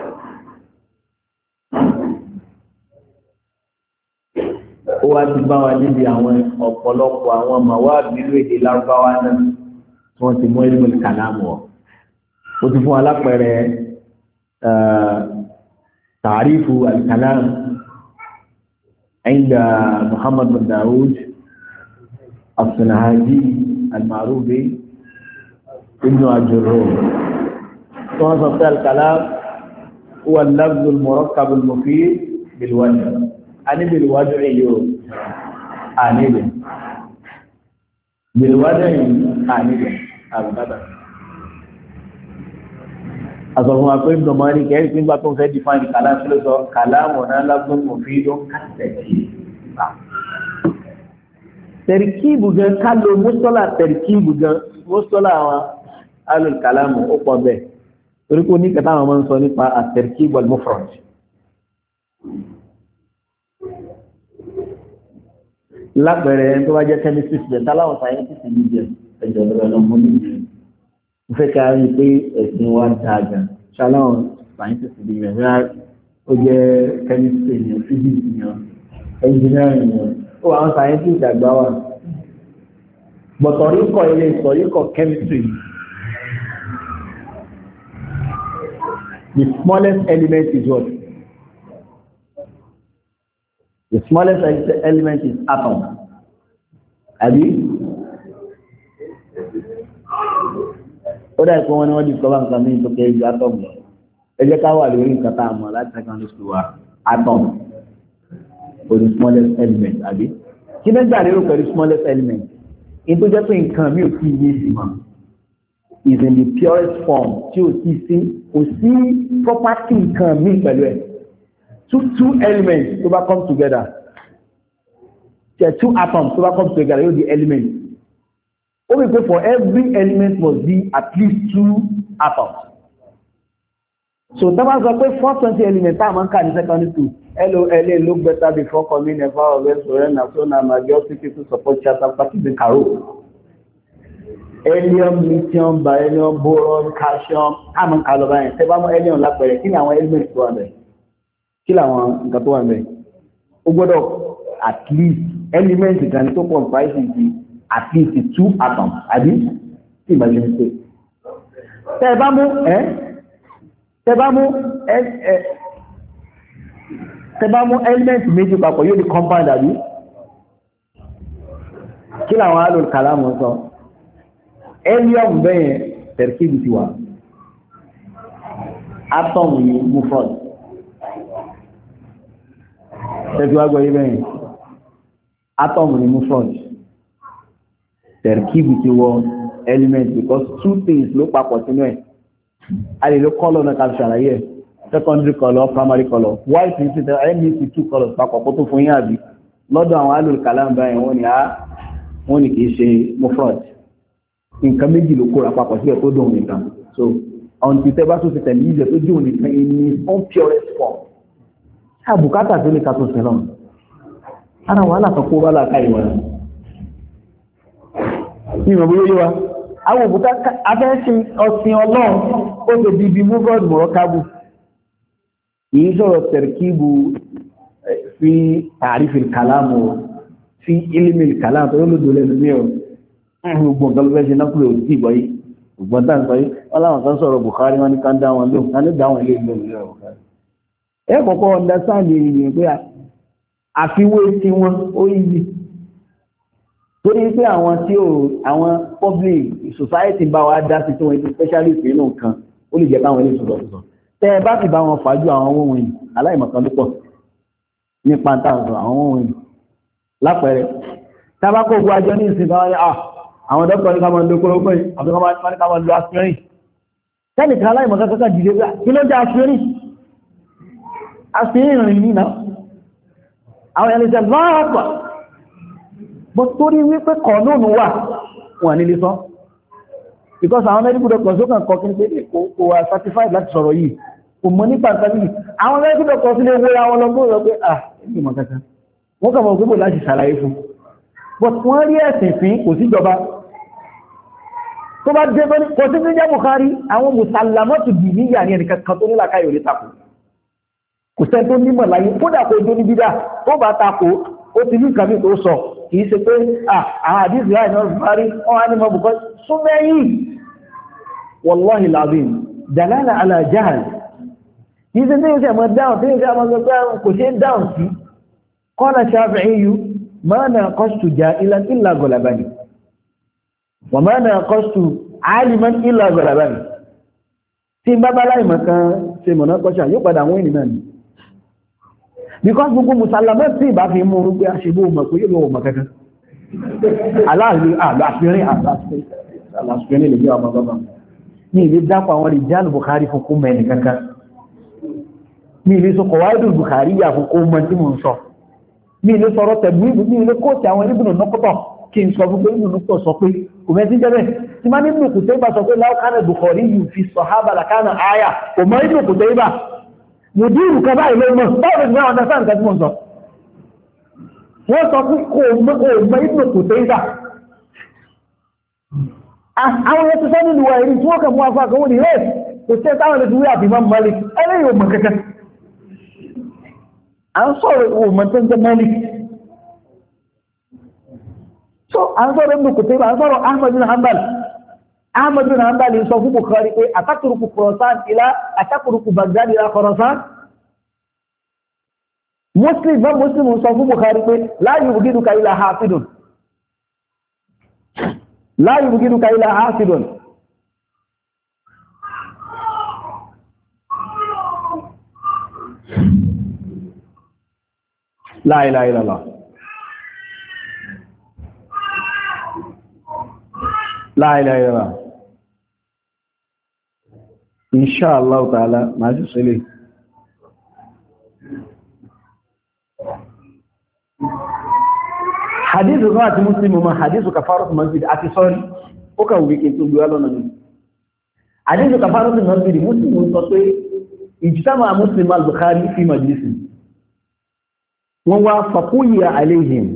ó wá ti bá wa níbi àwọn ọ̀pọ̀lọpọ̀ àwọn màwá nínú èdè lárúbáwá náà tí wọ́n ti mú ilmul kalam wọ̀ ó ti fún alápẹ̀rẹ̀ tàrífù al-kalam عند محمد بن داود الصنهاجي المعروف ابن الجروم وصف الكلام هو اللفظ المركب المفيد بالوجه أنا بالوجه يوم أنا بالوجه أنا أبدا أصلا أقول ابن مالك كيف يمكن أن تفهم الكلام سلسلة كلام هنا لفظ مفيد كالتركيب تركيب جن كله مصطلح تركيب جن مصطلح على الكلام أقوى تقول نيك تام من صني با التركيب والمفرد لا بره تو aja chemistry je tala o scientist ni je ejo lo mo ni mo fẹ́ ká rí pé ẹ̀sìn wa dáadáa ṣáláwọn scientist bí rẹ̀ ó jẹ́ chemistry ní physics ní engineering ní ó àwọn scientist àgbà wà bọ̀tọ̀ríkọ̀ ilé ìsọ̀ríkọ̀ chemistry the smallest element is what? The smallest element is atom. Àbí? Ó dá ìpín wọn ni wọ́n discover nǹkan mí tó kéré ju atom lọ. Ẹ jẹ́ ká wà lórí nǹkan tá a mọ̀ láti secondary school wa atom for the smallest element. Àbí? Kí ló ń gbà lérò pẹ̀lú smallest element? In tó jẹ́ pé nǹkan mi ò fi yé sí mọ́ is in the purest form tí ò sí sí kò sí property nǹkan mi pẹ̀lú ẹ̀. Two elements tó bá come together. Two atoms tó bá come together yóò di element. Ó wí pé for every element must be at least 2 atoms. So tá bá sọ pé 420 elements tá a máa ń kà ní secondary school LOLA look better before coming never always surrender so na majority to support chapter practice caro. Helium, lithium, beryllium, boron, calcium a máa ń kà lọ báyìí. Tẹ́ bá mọ̀ helium lápẹẹrẹ kí ni àwọn elements tó wà bẹ́ẹ̀? Kí làwọn nǹkan tó wà bẹ́ẹ̀? Ó gbọ́dọ̀ at least element kan tó comprise di at least 2 atoms àbí tí ìbá ṣe ń pè. Tẹ́ bá mú element méjì papọ̀ yóò di compound àbí? Kí làwọn alul kalam sọ? Helium bẹ́yẹn tẹ̀rkíbù ti wà. Atom yìí mufrad. Tẹ́tí wá gbọ́ yí bẹ́yẹn. Atom ni mufrad. Tẹ̀rkíbù ti wọ element because 2 things ló papọ̀ sínú ẹ̀. A lè lo color náà ká fi ṣàlàyé ẹ̀. Secondary color, primary color. White ní títẹ̀ ẹ̀ ní ti 2 colors papọ̀ kó tó fún yín àbí. Lọ́dọ̀ àwọn alul kalam báyìí wọ́n ní kìí ṣe mufrad. Nǹkan méjì ló kóra papọ̀ síbẹ̀ tó dùn nìkan. So ọ̀n ti tẹ́ bá tó ti tẹ̀lé ìjẹ́ tó dùn nìkan in its own purest form. Àbùkátà tó lè ká tó sẹ́lọ̀. Ara wàhálà kan kó wàhálà ká ìwà rẹ̀. Ní ìmọ̀ bóyá yíwa, àwọn òbúta afẹ́ṣin ọ̀sìn ọlọ́run ó tó di ibi mufrad murakabu. Èyí sọ̀rọ̀ tẹ̀rkíbù fi ta'rifil kalam fi ilmil kalam tó ló dole ní o. Gbogbo nǹkan ló fẹ́ ṣe náà kúrò sí ìgbọ́ yìí. Gbogbo tá ń sọ yìí, wọ́n láwọn kan sọ̀rọ̀ Bukhari wọn ní ká dá wọn lóhùn, ká ní dá wọn ilé ìlú ìlú Bukhari. Ẹ kọ́kọ́ understand ènìyàn pé àfiwé tí wọ́n ó yìí. torí pé àwọn tí àwọn public society bá wa dá sí tí wọ́n ti specialist nínú nǹkan ó lè jẹ́ káwọn ilé ìsọ̀rọ̀ tẹ́ ẹ bá sì bá wọn fàájú àwọn ohun wọ̀nyí aláìmọ̀kan ló pọ̀ nípa táwọn àwọn ohun wọ̀nyí lápẹẹrẹ tábàkó ogun ajọ ní ìsìn káwọn àwọn dókítà ní ká máa lo kórópọ̀ yìí àti ká máa lo aspirin tẹ́nìkan aláìmọ̀kan kankan dìde pé kí ló jẹ́ aspirin rìn nínú àwọn ẹni tẹ́ lọ́pọ̀ bọ́ torí wípé kọ̀ọ̀nù wà wọ́n nílé sọ because àwọn medical doctors ó kàn kọ́ kí ní pé kò wà certified láti sọ̀rọ̀ yìí kò mọ̀ nípa nǹkan yìí àwọn medical doctors lè wé àwọn lọ́gbọ́n lọ pé ẹni mọ̀ kankan wọ́n kàn mọ̀ gbogbo láti ṣàlàyé fún but wọ́n rí ẹ̀sìn fín kò síjọba tó bá dé bọ́ ní kò sí níjẹ́ Bukhari àwọn mùsàlámọ́tù dì níyà ní ẹnìkan kan tó nílà káyọ̀ lè takò kò sẹ́ tó nímọ̀ láyé kódà kò jó ní bídà tó bá takò ó ti ní nǹkan mi tó sọ kìí ṣe pé àwọn àdíṣì láì náà Bukhari wọ́n á ní mọ́ Bukhari súnmẹ́yìn wallahi lazim dalala ala jahl kìí ṣe tí ó ṣe mọ́ dáhùn tí ó ṣe mọ́ pé kò ṣe dáhùn sí qala Shafi'i ma naqashtu jahilan illa ghalabani wa ma naqashtu aliman illa ghalabani tí n bá bá láì mọ̀ kan ṣe mọ̀ná kọ́ṣà yóò padà wọ́n ènìyàn ni because gbogbo musalamẹ́ tí ìbá fi mú orúgbé aṣègbò mọ̀ pé yóò mọ̀ kankan aláàrin àlàáfíẹ́rin lè jẹ́ ọmọ bàbá ní ilé dápọ̀ àwọn rijal Bukhari fún kó mẹ́rin kankan ní ilé sọ kọ̀wáìdù Bukhari yà fún kó mọ́ tí mo ń sọ ní ilé sọ̀rọ̀ tẹ̀gbú ní ilé kóòtù àwọn ibùdó nọ́kọ́tọ̀ kí n sọ gbogbo ibùdó nọ́kọ́tọ̀ sọ pé kò mẹ́sí jẹ́ bẹ́ẹ̀ tí má ní ibùdó kùtẹ́ ibà sọ pé láwùkánà Bukhari yìí fi sahaba lakana aya kò mọ́ ibùdó kùtẹ́ ibà mùdírù kan báyìí ló mọ̀ báwọn ìgbà wọn dáṣà nǹkan tí wọ́n sọ wọ́n sọ fún kò mọ́ ìbùnà kò tẹ́ ìgbà àwọn ẹ̀tọ́ sọ nínú wa èrí tí wọ́n kàn mú afọ́ àkọwọ́ ní rẹ̀ kò tẹ́ táwọn ẹ̀tọ́ wí àbí Imam Malik ẹlẹ́yìn òmọ̀ kẹ́kẹ́ à ń sọ̀rọ̀ òmọ̀ tó ń jẹ́ Malik so à ń sọ̀rọ̀ ìbùnà kò tẹ́ ìgbà à ń sọ̀rọ̀ Ahmad bin Hanbal sọ fún Bukhari pé àtàkùrùkù Khurasan ilá àtàkùrùkù Baghdad ilá Khurasan Muslim sọ fún Bukhari pé la yubghiduka illa hasidun la yubghiduka illa hasidun la ilaha illallah la ilaha illallah inshallah ta'ala máa jù sílẹ̀ hadithu náà àti Muslim ma hadithu kafaratu masjid àti sọ́rí ó kà wíkẹ́ tó gbé lọ́nà ní hadithu kafaratu masjid Muslim sọ pé ijtama Muslim al-Bukhari fi majlisi wọ́n wá faquliya alayhim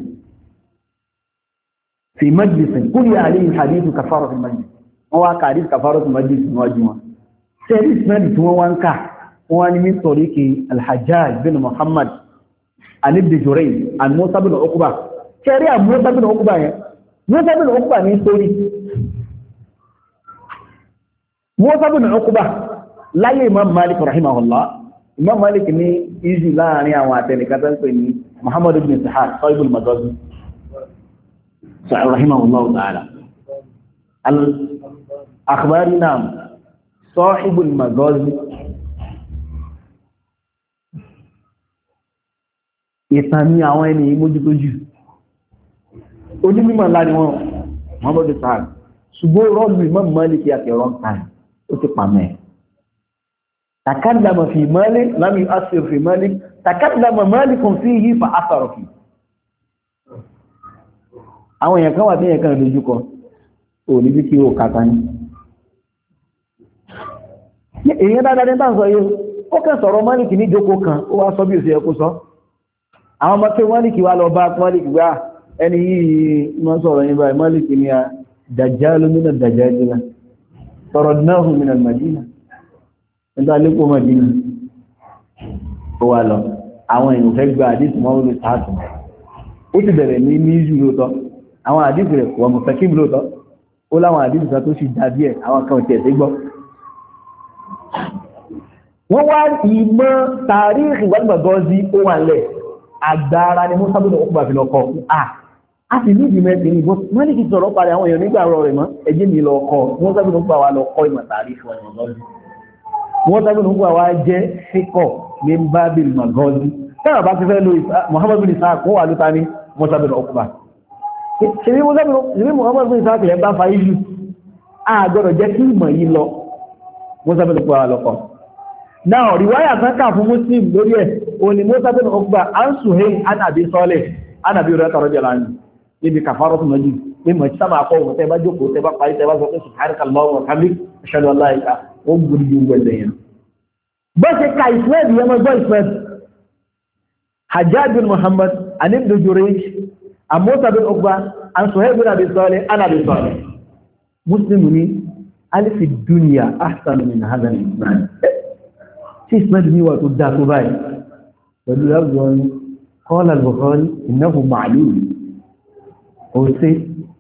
fi majlisin quliya alayhim hadithu kafaratu masjid wọ́n wá ka hadithu kafaratu masjid níwájú wọn sẹ́rí ìsinmi tí wọ́n wá ń ká wọ́n wá ní min tariqi al-Hajjaj bin Muhammad an ibn Jurayj an Musa bin Uqba sẹ́rí à Musa bin Uqba yẹn Musa bin Uqba ní sórí Musa bin Uqba láyé Imam Malik rahimahullah Imam Malik ní ìjì láàrin àwọn àtẹnìkátà ń pè ní Muhammad ibn Ishaq sahibul Maghazi rahimahullah ta'ala al-akhbari naam sahibul Maghazi ìtàn ní àwọn ẹni mójútójú onímọ̀ ńlá ni wọ́n Muhammad Ishaq ṣùgbọ́n rọ́ọ̀lù Imam Malik àti wrong time ó ti pàmẹ́ takallama fi Malik lam yu'assir fi Malik takallama Malik fihi fa athara fi àwọn èèyàn kan wà tí èèyàn kan lójúkọ ò ní bí kí ó kàkà ní èèyàn dáadáa ní tàǹsọ yóò ó kẹ́ sọ̀rọ̀ Malik ní jókòó kan ó wá sọ bí ó ṣe yẹ kó sọ àwọn ọmọ tí Malik wá lọ bá Malik gbá ẹni yìí mọ́ sọ̀rọ̀ yìí báyìí Malik ní a dajjalu mina dajjalina taradnahu min al-Madina ẹ̀dá lẹ́kọ̀ọ́ Madina ó wà lọ àwọn èèyàn fẹ́ gba àdísì mọ́ orí sáàtù ó ti bẹ̀rẹ̀ ní ìjù lóòtọ́ àwọn àdísì rẹ̀ wọ́n mọ̀ fẹ́kím lóòtọ́ ó láwọn àdísì kan tó sì dá díẹ̀ àwọn kan tẹ̀ sí gbọ́ wọ́n wá ìmọ̀ tàríìkì Maghazi ó wà lẹ̀ àgbára ni Musa bin Uqba fi lọ kọ́ a sì ní ìdí mẹ́sìn ní wọ́n ní kí sọ̀rọ̀ parí àwọn èèyàn nígbà rọ̀ rẹ̀ mọ́ ẹjẹ́ mi lọ kọ́ wọ́n sábẹ́ ló ń gbà wá lọ kọ́ ìmọ̀ tààrí fún ẹ̀yàn lọ́dún wọ́n sábẹ́ ló ń gbà wá jẹ́ síkọ̀ ní bábìlì magọ́dí táwọn bá ti fẹ́ lo Muhammad bin Isaac wọ́n wà ló ta ní wọ́n sábẹ́ lọ ọkùnbà ṣe Muhammad bin Isaac lẹ́ bá fa ìlú a gbọ́dọ̀ jẹ́ kí ìmọ̀ yìí lọ wọ́n sábẹ́ ló gbà wá lọ kọ́ náà ríwáyà kan kà fún Muslim lórí ẹ̀ òní wọ́n sábẹ́ lọ ọkùnbà Suhail an Abi Salih an Abi Hurairah radiyallahu anhu níbi kàfàrọ̀ fún ọjọ́ pé mọ̀ sábà kọ́ ọ̀rọ̀ tẹ́bá jókòó tẹ́bá parí tẹ́bá sọ pé subhanakallahumma wa bihamdik ashhadu an la ilaha illa anta ó gbòdì ju gbẹ̀dẹ̀ yẹn. bọ́ ṣe ka ìsmẹ́ẹ̀dì yẹn mọ́ gbọ́ ìsmẹ́ẹ̀dì Hajjaj bin Muhammad an ibn Jurayj an Musa bin Uqba an Suhail bin Abi Salih an Abi Salih Muslim ní alifi dunya ahsanu min hadha al-isnad tí ìsmẹ́ẹ̀dì ní wà tó dá tó báyìí pẹ̀lú ẹgbọ́n qala al-Bukhari innahu ma'lul òsè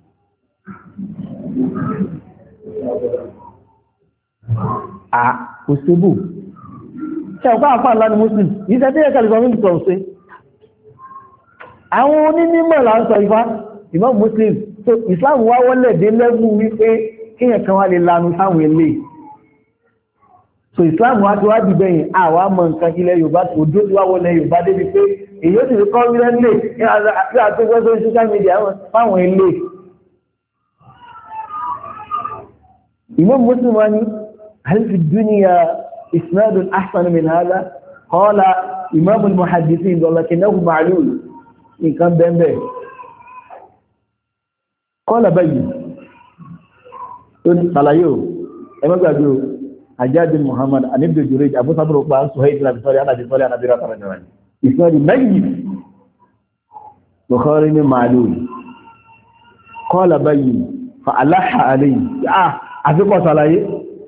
òsèbò ṣe ọ̀pá àpá ńlá ni Muslim ìṣẹ́ tí ẹ̀kà lè sọ òsè àwọn onímọ̀ là ń sọ ifá Imam Muslim so Islam wá wọ́lẹ̀ dé lẹ́gbù wípé kíyàn kan wá lè lanu sáwọn ilé so Islam wá tí wá dìbẹ̀yìn àwa mọ̀ nǹkan ilẹ̀ Yorùbá tó dó tí wá wọlẹ̀ Yorùbá débi pé èyí ó sì rí kọ́ wílẹ̀ lè ní àtúgbọ́ sórí social media fáwọn ilé Imam Muslim wá ní hal fi dunya isnadun ahsan min hadha qala Imam al-muhaddithin walakinahu ma'lul nǹkan bẹ́ẹ̀ qala bayyin tó ní ṣàlàyé o ẹmọ́gbàgbé o Hajjaj bin Muhammad an ibn Jurayj Abu Sabr pa Suhail bin Abi Salih an Abi Salih an Abi Hurairah radiyallahu anhu ìsọ́dì mẹ́yìn Bukhari ní ma'lul qala bayyin fa aláhà alayhi àfikọ́ sàlàyé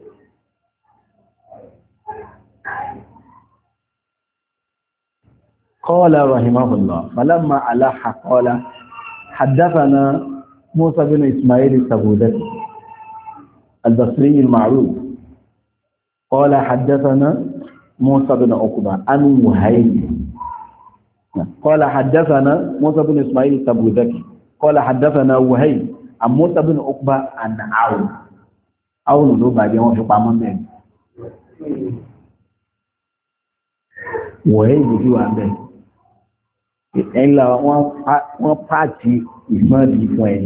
qala rahimahullah falamma aláhà qala haddathana Musa bin Ismail al-Tabudaki al-Basri al-ma'ruf qala haddathana Musa bin Uqba an Wahayb قال حدثنا موسى بن إسماعيل التبوذكي قال حدثنا وهيب عن موسى بن عقبة عن عون لو بعد يوم في قامون من وهيب جو عنده إلا وان باتي إسماعيل فوين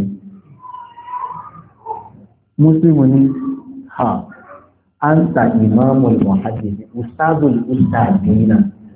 مسلمني ها أنت إمام المحدث أستاذ الأستاذين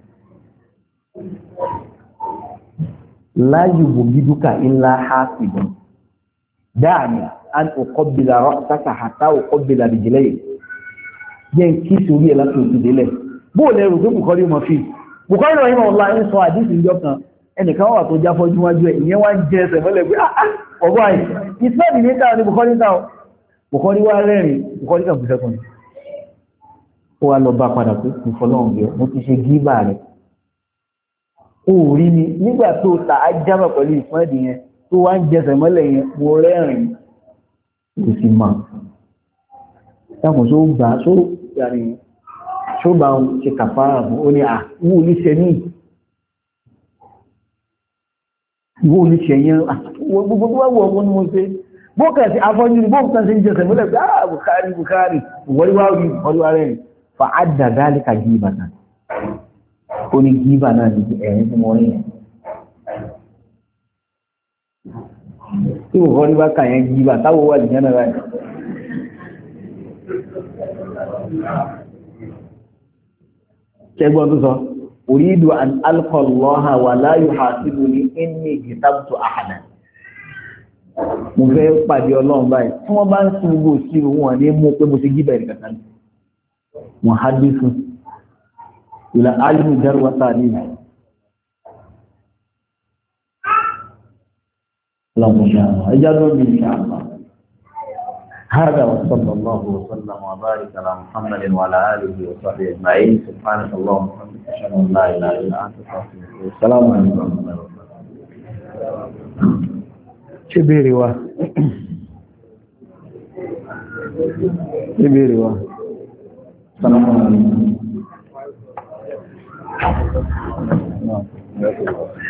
لا يبغضك إلا حاسب دعني أن أقبل رأسك حتى أقبل رجليك jẹ́ kí sórí ẹ̀ láti òtù délẹ̀ bóò lẹ́rù pé Bukhari mọ̀ fi Bukhari rọ̀ yíma ọ̀la ń sọ àdísì ìjọ kan ẹnìkan wà tó já fọ́jú wájú ẹ̀ ìyẹn wá ń jẹ́ ẹsẹ̀ mọ́lẹ̀ pé ọ̀bọ̀ àì ìsẹ́ẹ̀dì ní táwọn ní Bukhari táwọn Bukhari wá rẹ́rìn Bukhari kan fún sẹ́kùn ó wá lọ bá padà pé kò fọlọ́run bí mo ti ṣe gíbà rẹ̀ orí ni nígbà tó ta ajábà pẹ̀lú ìfẹ́dì yẹn tó wá ń jẹsẹ̀ mọ́lẹ̀ yẹn mo rẹ́rìn kò sì mọ̀ dákùn tó gbà tó yàrí tó bá ń ṣe kàfàrà fún ó ní àwọ̀ olíṣẹ́ ní ìwọ̀ olíṣẹ́ yẹn gbogbo wọ́n ọmọ ní mo ṣe bókà sí afọ́jú ní bókà sí jẹsẹ̀ mọ́lẹ̀ pé Bukhari wọ́líwá rẹ̀ fa àdàdálì kàjí ìbàdàn ó ní gíbà náà ní ẹ̀yìn tí mo rí yẹn tí mo kọ́ ní bá kà yẹn gíbà táwọn wà nìyẹn náà ráì ṣẹgbọ́n tó sọ uridu an alqa Allaha wa la yuhasibuni inni kitabtu ahadan mo fẹ́ pàdé Ọlọ́run báyìí tí wọ́n bá ń sin gbogbo òṣìrò wọn ní mú pé mo ṣe gíbà ìrìnkàtà wọn há dé fún إلى علم جر وتعديل اللهم شاء الله اجعلوا إن شاء الله هذا وصلى الله وسلم وبارك على محمد وعلى آله وصحبه أجمعين سبحانك اللهم وبحمدك أشهد أن لا إله إلا أنت أستغفرك السلام عليكم ورحمة الله وبركاته شبيري وا شبيري وا السلام عليكم. No.